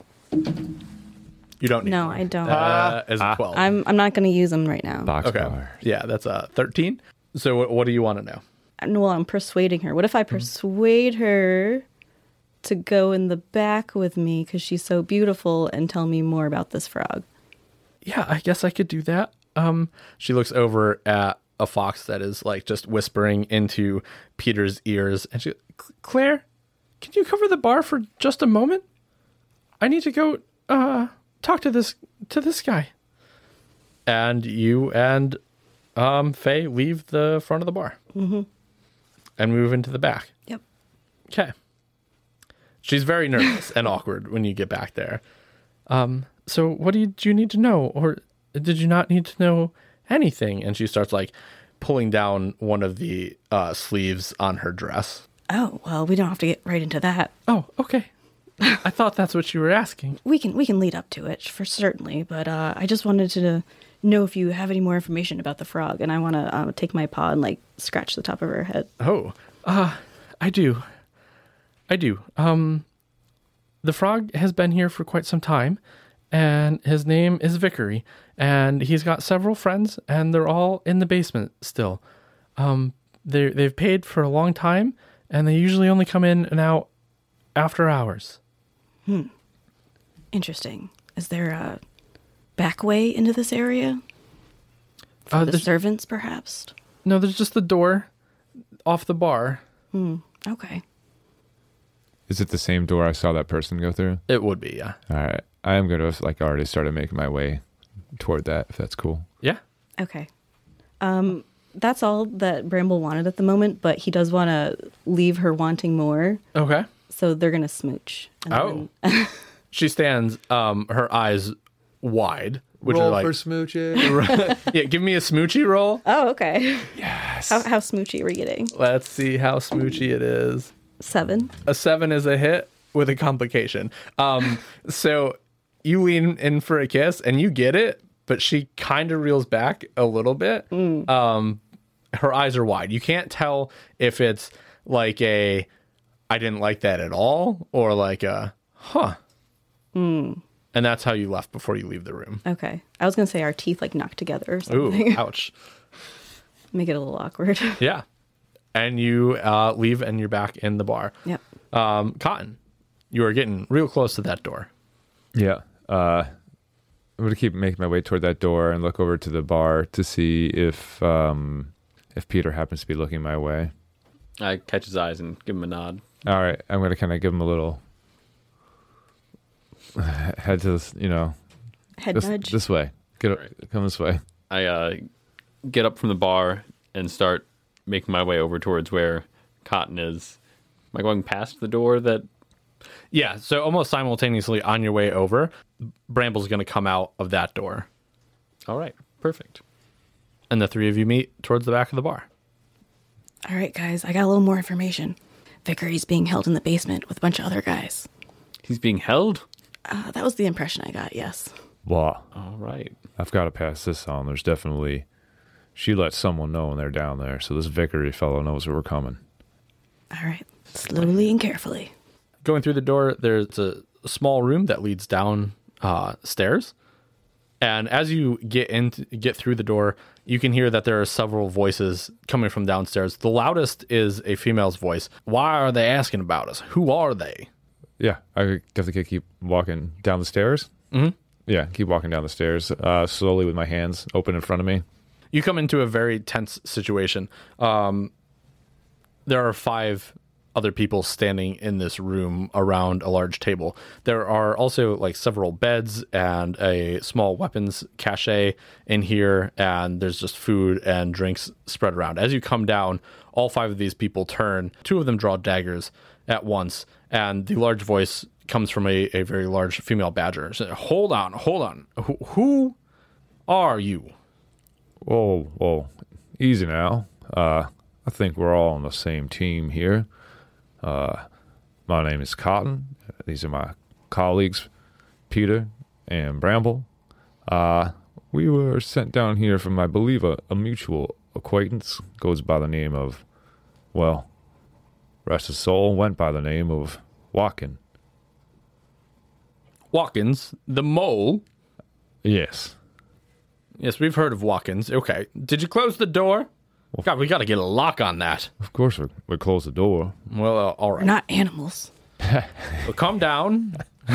You don't need No, more. I don't. As a 12. I'm not going to use them right now. Box Okay. bar. Yeah, that's a 13. So what do you want to know? Well, I'm persuading her. What if I persuade her to go in the back with me because she's so beautiful and tell me more about this frog? Yeah, I guess I could do that. She looks over at a fox that is like just whispering into Peter's ears, and she, Claire, can you cover the bar for just a moment? I need to go talk to this guy. And you and Faye leave the front of the bar and move into the back. Yep. Okay. She's very nervous and awkward when you get back there. So what do you need to know? Or did you not need to know anything? And she starts like pulling down one of the sleeves on her dress. Oh, well, we don't have to get right into that. Oh, okay. I thought that's what you were asking. We can lead up to it for certainly, but I just wanted to know if you have any more information about the frog, and I want to take my paw and like scratch the top of her head. Oh, I do. The frog has been here for quite some time, and his name is Vickery, and he's got several friends, and they're all in the basement still. They've paid for a long time, and they usually only come in and out after hours. Interesting. Is there a back way into this area? For the there's- servants, perhaps? No, there's just the door off the bar. Okay. Is it the same door I saw that person go through? It would be, yeah. All right. I am going to like already started making my way toward that, if that's cool. Yeah. Okay. That's all that Bramble wanted at the moment, but he does want to leave her wanting more, Okay. so they're going to smooch. And Oh. then- She stands, her eyes wide, which Roll are like, for smooching. yeah, give me a smoochy roll. Oh, okay. Yes. How smoochy are we getting? Let's see how smoochy it is. 7. A 7 is a hit with a complication. So you lean in for a kiss and you get it, but she kind of reels back a little bit. Her eyes are wide. You can't tell if it's like a, I didn't like that at all, or like a, huh. And that's how you left before you leave the room. Okay. I was going to say our teeth like knocked together or Ooh, something. ouch. Make it a little awkward. Yeah. And you leave and you're back in the bar. Yep. Cotton, you are getting real close to that door. Yeah. I'm going to keep making my way toward that door and look over to the bar to see if Peter happens to be looking my way. I catch his eyes and give him a nod. All right. I'm going to kind of give him a little head to this, Head this, nudge. this way. Come this way. I get up from the bar and start making my way over towards where Cotton is. Am I going past the door that... Yeah, so almost simultaneously on your way over, Bramble's going to come out of that door. All right, perfect. And the three of you meet towards the back of the bar. All right, guys, I got a little more information. Vickery's being held in the basement with a bunch of other guys. He's being held? That was the impression I got, yes. Well, All right. I've got to pass this on. There's definitely... She let someone know when they're down there, so this Vickery fellow knows that we're coming. All right, slowly and carefully. Going through the door, there's a small room that leads down stairs. And as you get through the door, you can hear that there are several voices coming from downstairs. The loudest is a female's voice. Why are they asking about us? Who are they? Yeah, I have to keep walking down the stairs. Mhm. Yeah, keep walking down the stairs slowly with my hands open in front of me. You come into a very tense situation. There are 5 other people standing in this room around a large table. There are also like several beds and a small weapons cache in here, and there's just food and drinks spread around. As you come down, all 5 of these people turn. 2 of them draw daggers at once, and the large voice comes from a very large female badger. So, hold on. Who are you? Whoa, easy now. I think we're all on the same team here. My name is Cotton. These are my colleagues, Peter and Bramble. We were sent down here from, I believe, a mutual acquaintance. Goes by the name of, well, rest his soul, went by the name of Watkin. Watkins, the mole. Yes. Yes, we've heard of Watkins. Okay. Did you close the door? God, we got to get a lock on that. Of course, we closed the door. Well, all We're right. not animals. Well, come down.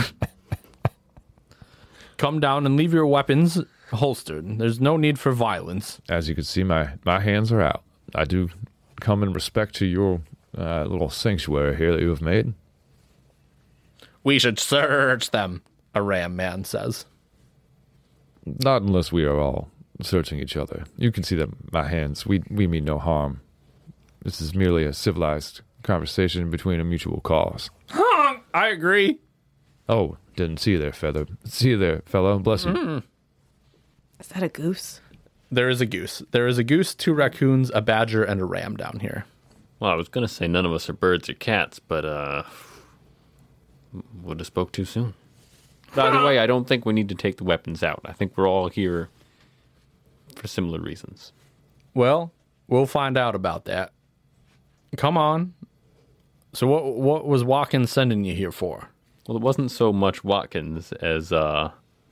Come down and leave your weapons holstered. There's no need for violence. As you can see, my hands are out. I do come in respect to your little sanctuary here that you have made. We should search them, a ram man says. Not unless we are all searching each other. You can see that my hands, we mean no harm. This is merely a civilized conversation between a mutual cause. I agree. Oh, didn't see you there, feather. See you there, fellow. Bless you. Is that a goose? There is a goose. There is a goose, 2 raccoons, a badger, and a ram down here. Well, I was going to say none of us are birds or cats, but would have spoke too soon. By the way, I don't think we need to take the weapons out. I think we're all here for similar reasons. Well, we'll find out about that. Come on. So what was Watkins sending you here for? Well, it wasn't so much Watkins as a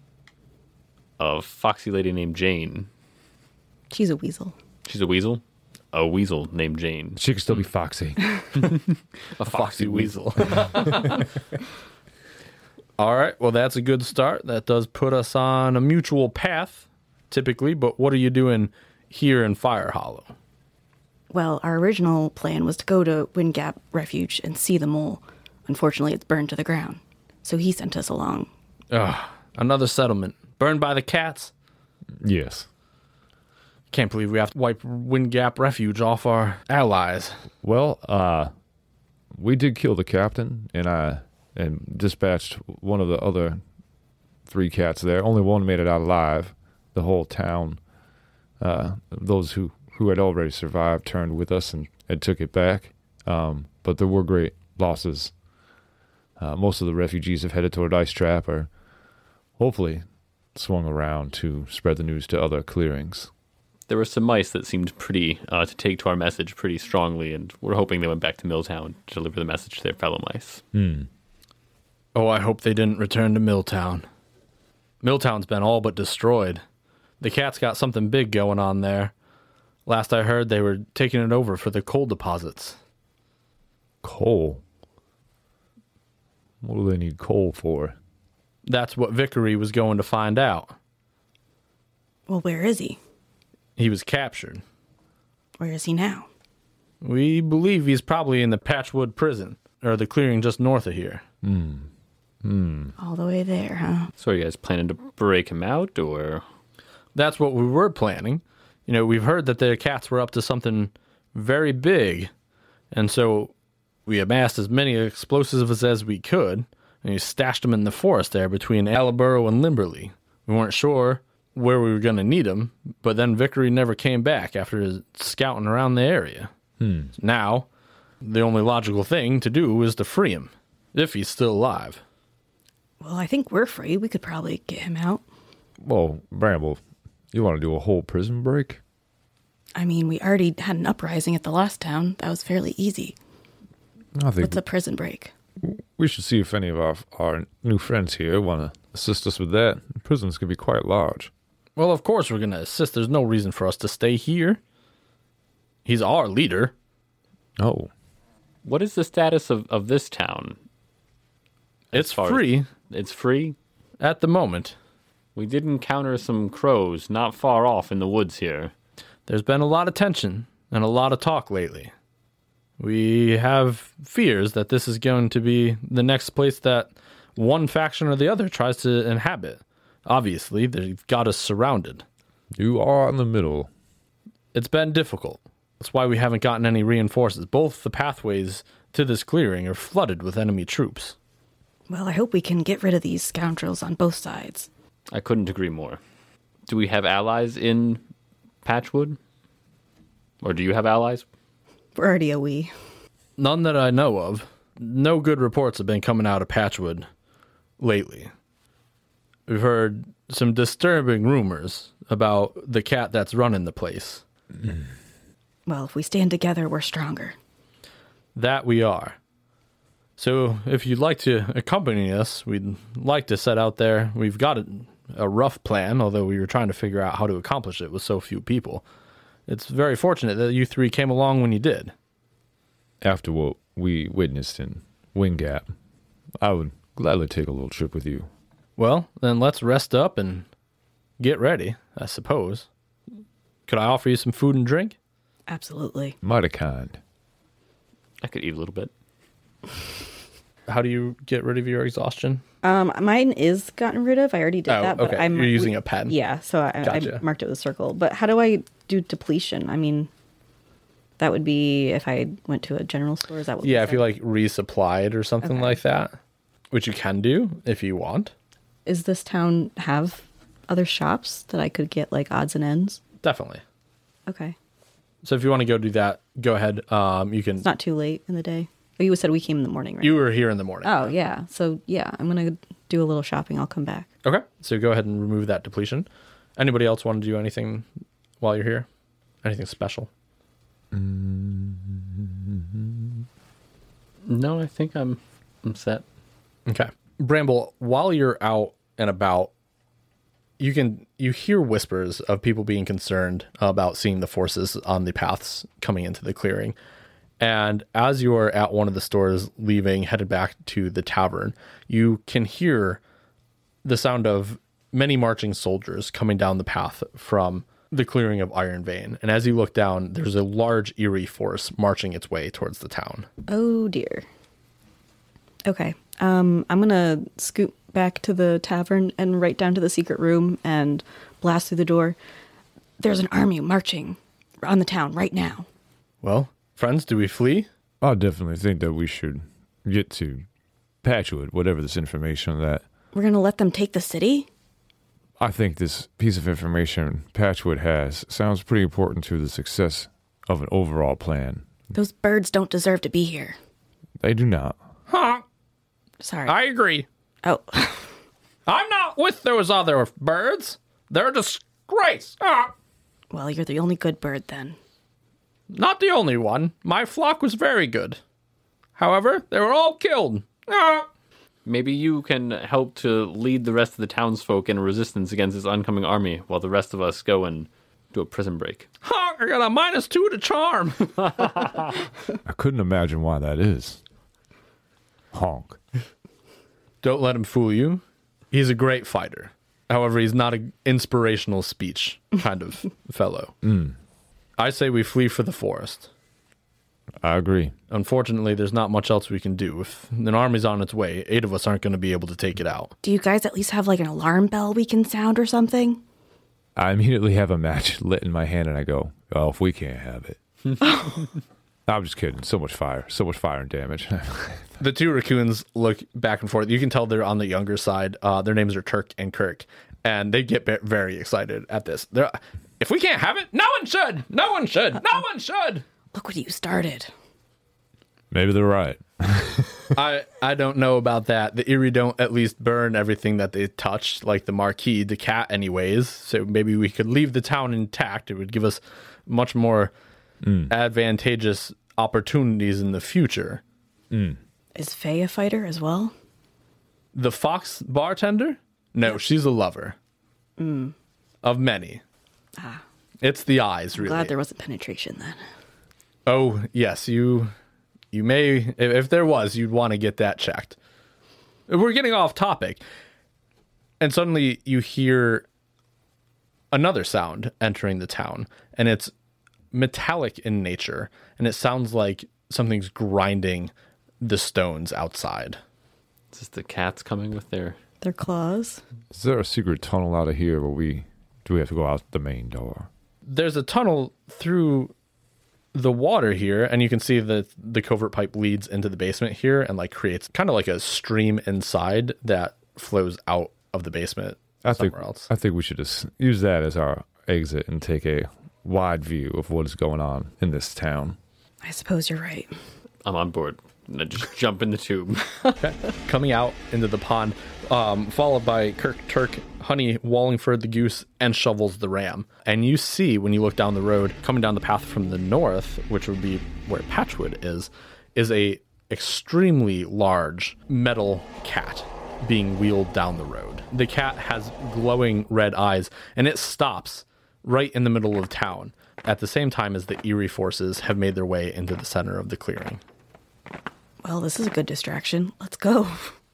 foxy lady named Jane. She's a weasel. She's a weasel? A weasel named Jane. She could still be foxy. A foxy weasel. All right. Well, that's a good start. That does put us on a mutual path, typically. But what are you doing here in Fire Hollow? Well, our original plan was to go to Wind Gap Refuge and see the mole. Unfortunately, it's burned to the ground. So he sent us along. Ugh, another settlement. Burned by the cats? Yes. Can't believe we have to wipe Wind Gap Refuge off our allies. Well, we did kill the captain, and dispatched one of the other 3 cats there. Only one made it out alive. The whole town, those who had already survived, turned with us and took it back. But there were great losses. Most of the refugees have headed toward Ice Trap, or hopefully swung around to spread the news to other clearings. There were some mice that seemed pretty to take to our message pretty strongly, and we're hoping they went back to Milltown to deliver the message to their fellow mice. Oh, I hope they didn't return to Milltown. Milltown's been all but destroyed. The cats got something big going on there. Last I heard, they were taking it over for the coal deposits. Coal? What do they need coal for? That's what Vickery was going to find out. Well, where is he? He was captured. Where is he now? We believe he's probably in the Patchwood prison, or the clearing just north of here. All the way there, huh? So are you guys planning to break him out, or? That's what we were planning. You know, we've heard that the cats were up to something very big. And so we amassed as many explosives as we could, and we stashed them in the forest there between Alaboro and Limberley. We weren't sure where we were going to need them, but then Vickery never came back after scouting around the area. Now, the only logical thing to do is to free him, if he's still alive. Well, I think we're free. We could probably get him out. Well, Bramble, you want to do a whole prison break? I mean, we already had an uprising at the last town. That was fairly easy. I think What's a prison break? we should see if any of our new friends here want to assist us with that. Prisons can be quite large. Well, of course we're going to assist. There's no reason for us to stay here. He's our leader. Oh, What is the status of this town? It's far as- free It's free? at the moment. We did encounter some crows not far off in the woods here. There's been a lot of tension and a lot of talk lately. We have fears that this is going to be the next place that one faction or the other tries to inhabit. Obviously, they've got us surrounded. you are in the middle. It's been difficult. That's why we haven't gotten any reinforcements. Both the pathways to this clearing are flooded with enemy troops. Well, I hope we can get rid of these scoundrels on both sides. I couldn't agree more. Do we have allies in Patchwood? Or do you have allies? We're already a we. None that I know of. No good reports have been coming out of Patchwood lately. We've heard some disturbing rumors about the cat that's running the place. Well, if we stand together, we're stronger. That we are. So if you'd like to accompany us, we'd like to set out there. We've got a rough plan, although we were trying to figure out how to accomplish it with so few people. It's very fortunate that you three came along when you did. After what we witnessed in Wind Gap, I would gladly take a little trip with you. Well, then let's rest up and get ready, I suppose. Could I offer you some food and drink? Absolutely. Mighty kind. I could eat a little bit. How do you get rid of your exhaustion? Mine is gotten rid of. I already did that. But okay. You're using a pen. Yeah, so I Gotcha. marked it with a circle. But how do I do depletion? I mean, that would be if I went to a general store. Is that what? Yeah, if you like resupply it or something Okay. like that, which you can do if you want. Is this town have other shops that I could get like odds and ends? Definitely. Okay, So if you want to go do that, go ahead. You can. it's not too late in the day. Oh, you said we came in the morning, right? You were here in the morning. Oh yeah. So yeah, I'm gonna do a little shopping. I'll come back. Okay. So go ahead and remove that depletion. Anybody else want to do anything while you're here? Anything special? No, I think I'm set. Okay. Bramble, while you're out and about, you hear whispers of people being concerned about seeing the forces on the paths coming into the clearing. And as you're at one of the stores leaving, headed back to the tavern, you can hear the sound of many marching soldiers coming down the path from the clearing of Iron Vein. And as you look down, there's a large eerie force marching its way towards the town. Oh dear. Okay. I'm gonna scoot back to the tavern and right down to the secret room and blast through the door. There's an army marching on the town right now. Well, friends, do we flee? I definitely think that we should get to Patchwood, whatever this information on that. We're gonna let them take the city? I think this piece of information Patchwood has sounds pretty important to the success of an overall plan. Those birds don't deserve to be here. They do not. Huh. Sorry. I agree. Oh, I'm not with those other birds. They're a disgrace. well, you're the only good bird then. Not the only one. My flock was very good. However, they were all killed. Maybe you can help to lead the rest of the townsfolk in a resistance against this oncoming army while the rest of us go and do a prison break. I got a -2 to charm. I couldn't imagine why that is. Honk. Don't let him fool you. He's a great fighter. However, he's not an inspirational speech kind of fellow. I say we flee for the forest. I agree. Unfortunately, there's not much else we can do. If an army's on its way, 8 of us aren't going to be able to take it out. Do you guys at least have like an alarm bell we can sound or something? I immediately have a match lit in my hand and I go, oh, if we can't have it, I'm just kidding. So much fire and damage. The two raccoons look back and forth. You can tell they're on the younger side. Their names are Turk and Kirk, and they get very excited at this. If we can't have it, no one should. No one should. No one should. Look what you started. Maybe they're right. I don't know about that. The Erie don't at least burn everything that they touch, like the Marquis, the cat, anyways. So maybe we could leave the town intact. It would give us much more advantageous opportunities in the future. Is Faye a fighter as well? The fox bartender? No, she's a lover. Of many. It's the eyes, really. Glad there wasn't penetration then. Oh, yes, you may, if there was, you'd want to get that checked. We're getting off topic. And suddenly you hear another sound entering the town, and it's metallic in nature, and it sounds like something's grinding the stones outside. Is this the cats coming with their... Their claws? Is there a secret tunnel out of here where do we have to go out the main door? There's a tunnel through the water here, and you can see that the covert pipe leads into the basement here and like creates kind of like a stream inside that flows out of the basement somewhere else. I think we should just use that as our exit and take a wide view of what is going on in this town. I suppose you're right. I'm on board. And I just jump in the tube. Coming out into the pond, followed by Kirk, Turk, Honey, Wallingford the goose, and Shovels the ram. And you see, when you look down the road, coming down the path from the north, which would be where Patchwood is a extremely large metal cat being wheeled down the road. The cat has glowing red eyes, and it stops right in the middle of town at the same time as the Erie forces have made their way into the center of the clearing. Well, this is a good distraction. Let's go.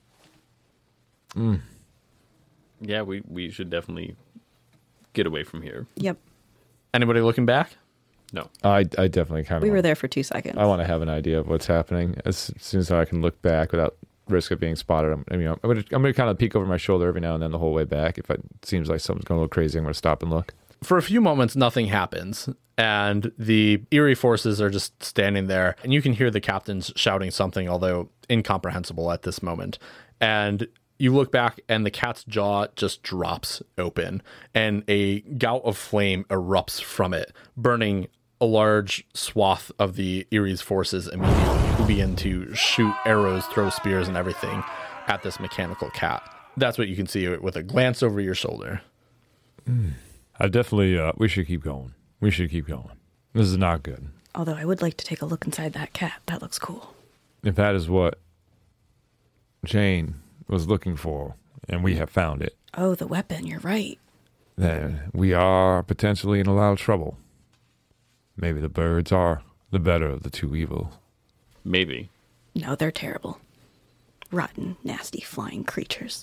Yeah, we should definitely get away from here. Yep. Anybody looking back? No. I definitely kind of... We were there for 2 seconds. I want to have an idea of what's happening as soon as I can look back without risk of being spotted. I'm going to kind of peek over my shoulder every now and then the whole way back. If it seems like something's going a little crazy, I'm going to stop and look. For a few moments, nothing happens, and the Erie forces are just standing there, and you can hear the captains shouting something, although incomprehensible at this moment. And you look back, and the cat's jaw just drops open, and a gout of flame erupts from it, burning a large swath of the Erie's forces immediately, who begin to shoot arrows, throw spears, and everything at this mechanical cat. That's what you can see with a glance over your shoulder. I definitely, we should keep going. We should keep going. This is not good. Although I would like to take a look inside that cat. That looks cool. If that is what Jane was looking for, and we have found it, Oh, the weapon. You're right. then we are potentially in a lot of trouble. Maybe the birds are the better of the two evils. Maybe. No, they're terrible. Rotten, nasty, flying creatures.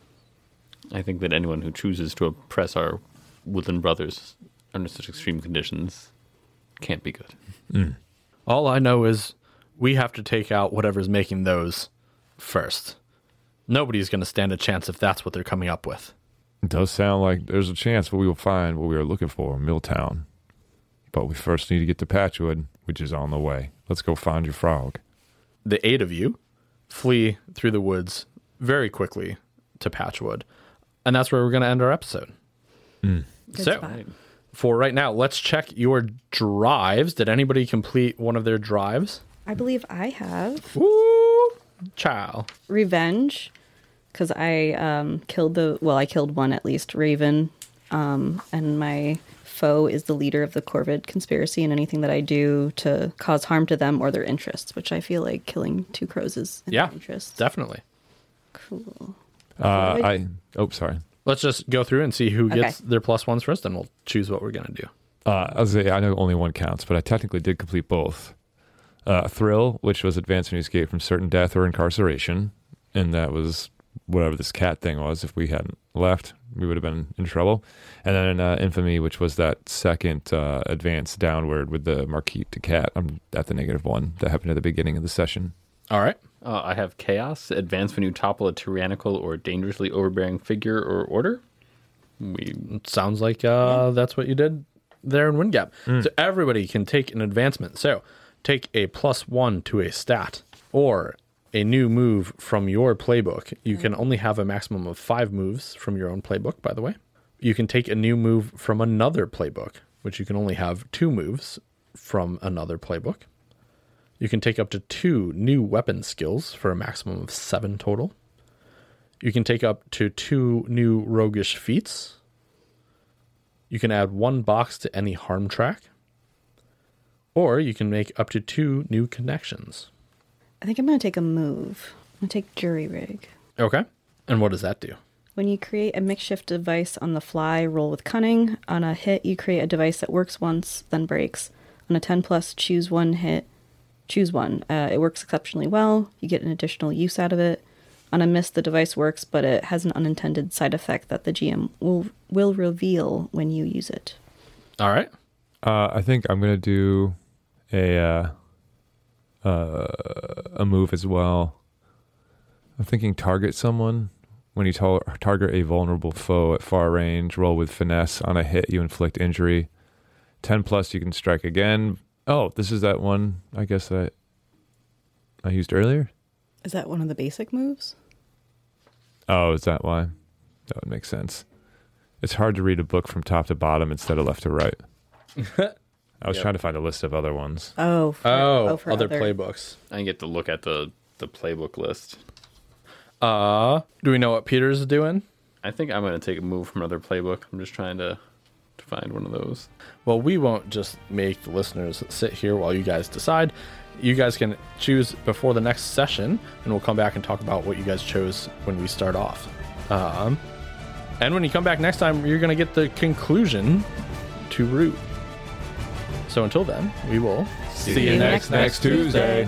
I think that anyone who chooses to oppress our woodland brothers under such extreme conditions can't be good. All I know is we have to take out whatever's making those first. Nobody's going to stand a chance if that's what they're coming up with. It does sound like there's a chance we will find what we are looking for in Milltown. But we first need to get to Patchwood, which is on the way. Let's go find your frog. The 8 of you flee through the woods very quickly to Patchwood. And that's where we're going to end our episode. Good So, spot. for right now, let's check your drives. Did anybody complete one of their drives? I believe I have Woo! Chow. revenge because I I killed one at least, Raven, and my foe is the leader of the Corvid conspiracy, and anything that I do to cause harm to them or their interests, which I feel like killing 2 crows is in Yeah, their interests. definitely. Cool. Sorry. Let's just go through and see who gets their +1s first, and we'll choose what we're going to do. I know only one counts, but I technically did complete both. Thrill, which was advance when you escape from certain death or incarceration, and that was whatever this cat thing was. If we hadn't left, we would have been in trouble. And then Infamy, which was that second advance downward with the Marquis to cat. I'm at the -1. That happened at the beginning of the session. All right. I have Chaos, advance when you topple a tyrannical or dangerously overbearing figure or order. Sounds like that's what you did. there in Wind Gap. So everybody can take an advancement. So take a +1 to a stat or a new move from your playbook. You can only have a maximum of 5 moves from your own playbook, by the way. You can take a new move from another playbook, which you can only have 2 moves from another playbook. You can take up to 2 new weapon skills for a maximum of 7 total. You can take up to 2 new roguish feats. You can add 1 box to any harm track. Or you can make up to 2 new connections. I think I'm going to take a move. I'm going to take Jury Rig. Okay. And what does that do? When you create a makeshift device on the fly, roll with cunning. On a hit, you create a device that works once, then breaks. On a 10+, choose one. It works exceptionally well. You get an additional use out of it. On a miss, the device works, but it has an unintended side effect that the GM will reveal when you use it. All right. I think I'm going to do a move as well. I'm thinking target someone. When you target a vulnerable foe at far range, roll with finesse. On a hit, you inflict injury. 10+, you can strike again. Oh, this is that one, I guess, that I used earlier? Is that one of the basic moves? Oh, is that why? That would make sense. It's hard to read a book from top to bottom instead of left to right. I was trying to find a list of other ones. For other playbooks. I get to look at the playbook list. Do we know what Peter's doing? I think I'm going to take a move from another playbook. I'm just trying to find one of those. Well, we won't just make the listeners sit here while you guys decide. You guys can choose before the next session, and we'll come back and talk about what you guys chose when we start off. And when you come back next time, you're going to get the conclusion to Root. So until then, we will See you next Tuesday.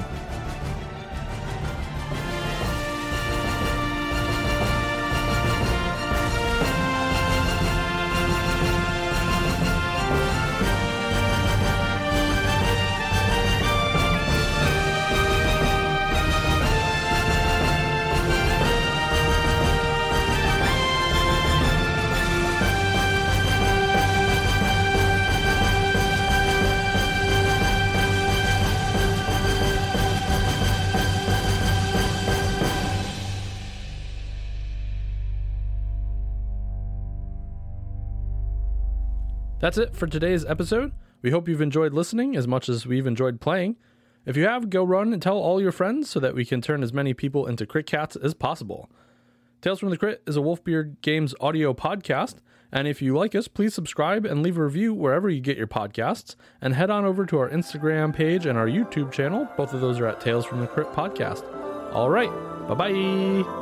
That's it for today's episode. We hope you've enjoyed listening as much as we've enjoyed playing. If you have, go run and tell all your friends so that we can turn as many people into Crit Cats as possible. Tales from the Crit is a Wolfbeard Games audio podcast, and if you like us, please subscribe and leave a review wherever you get your podcasts, and head on over to our Instagram page and our YouTube channel. Both of those are at Tales from the Crit Podcast. All right, bye-bye.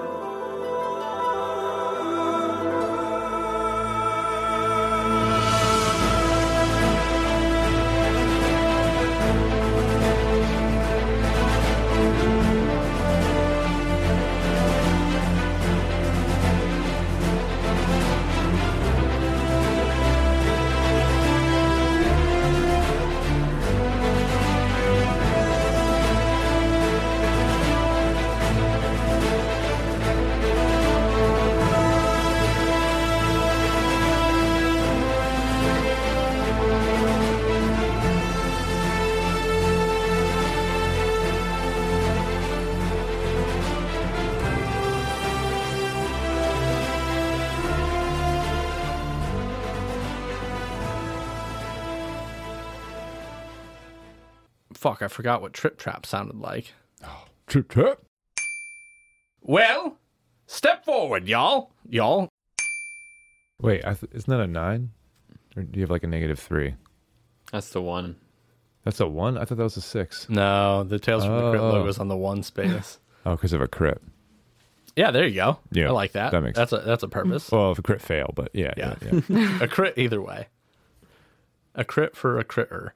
Fuck, I forgot what Trip Trap sounded like. Trip Trap. Well, step forward, y'all. Y'all. Wait, isn't that a 9? Or do you have like a -3? That's the one. That's a 1? I thought that was a 6. No, the Tales from the Crit logo's on the 1 space. Oh, because of a crit. Yeah, there you go. Yeah, I like that. that makes that's a purpose. Well, if a crit fail, but yeah. A crit either way. A crit for a critter.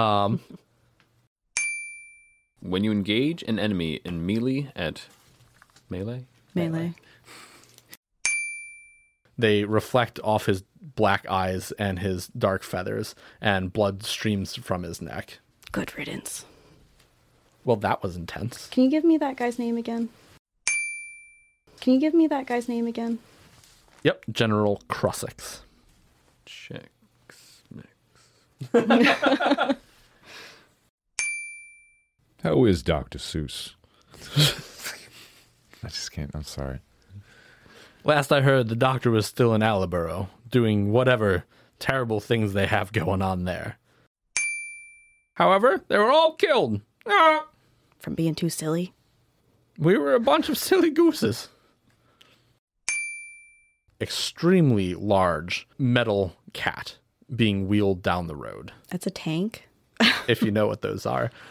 When you engage an enemy in melee at melee, they reflect off his black eyes and his dark feathers, and blood streams from his neck. Good riddance. Well, that was intense. Can you give me that guy's name again? Yep, General Crusix. checks mix. How is Dr. Seuss? I just can't. I'm sorry. Last I heard, the doctor was still in Alaboro, doing whatever terrible things they have going on there. However, they were all killed. Ah, From being too silly. we were a bunch of silly gooses. Extremely large metal cat being wheeled down the road, That's a tank. if you know what those are.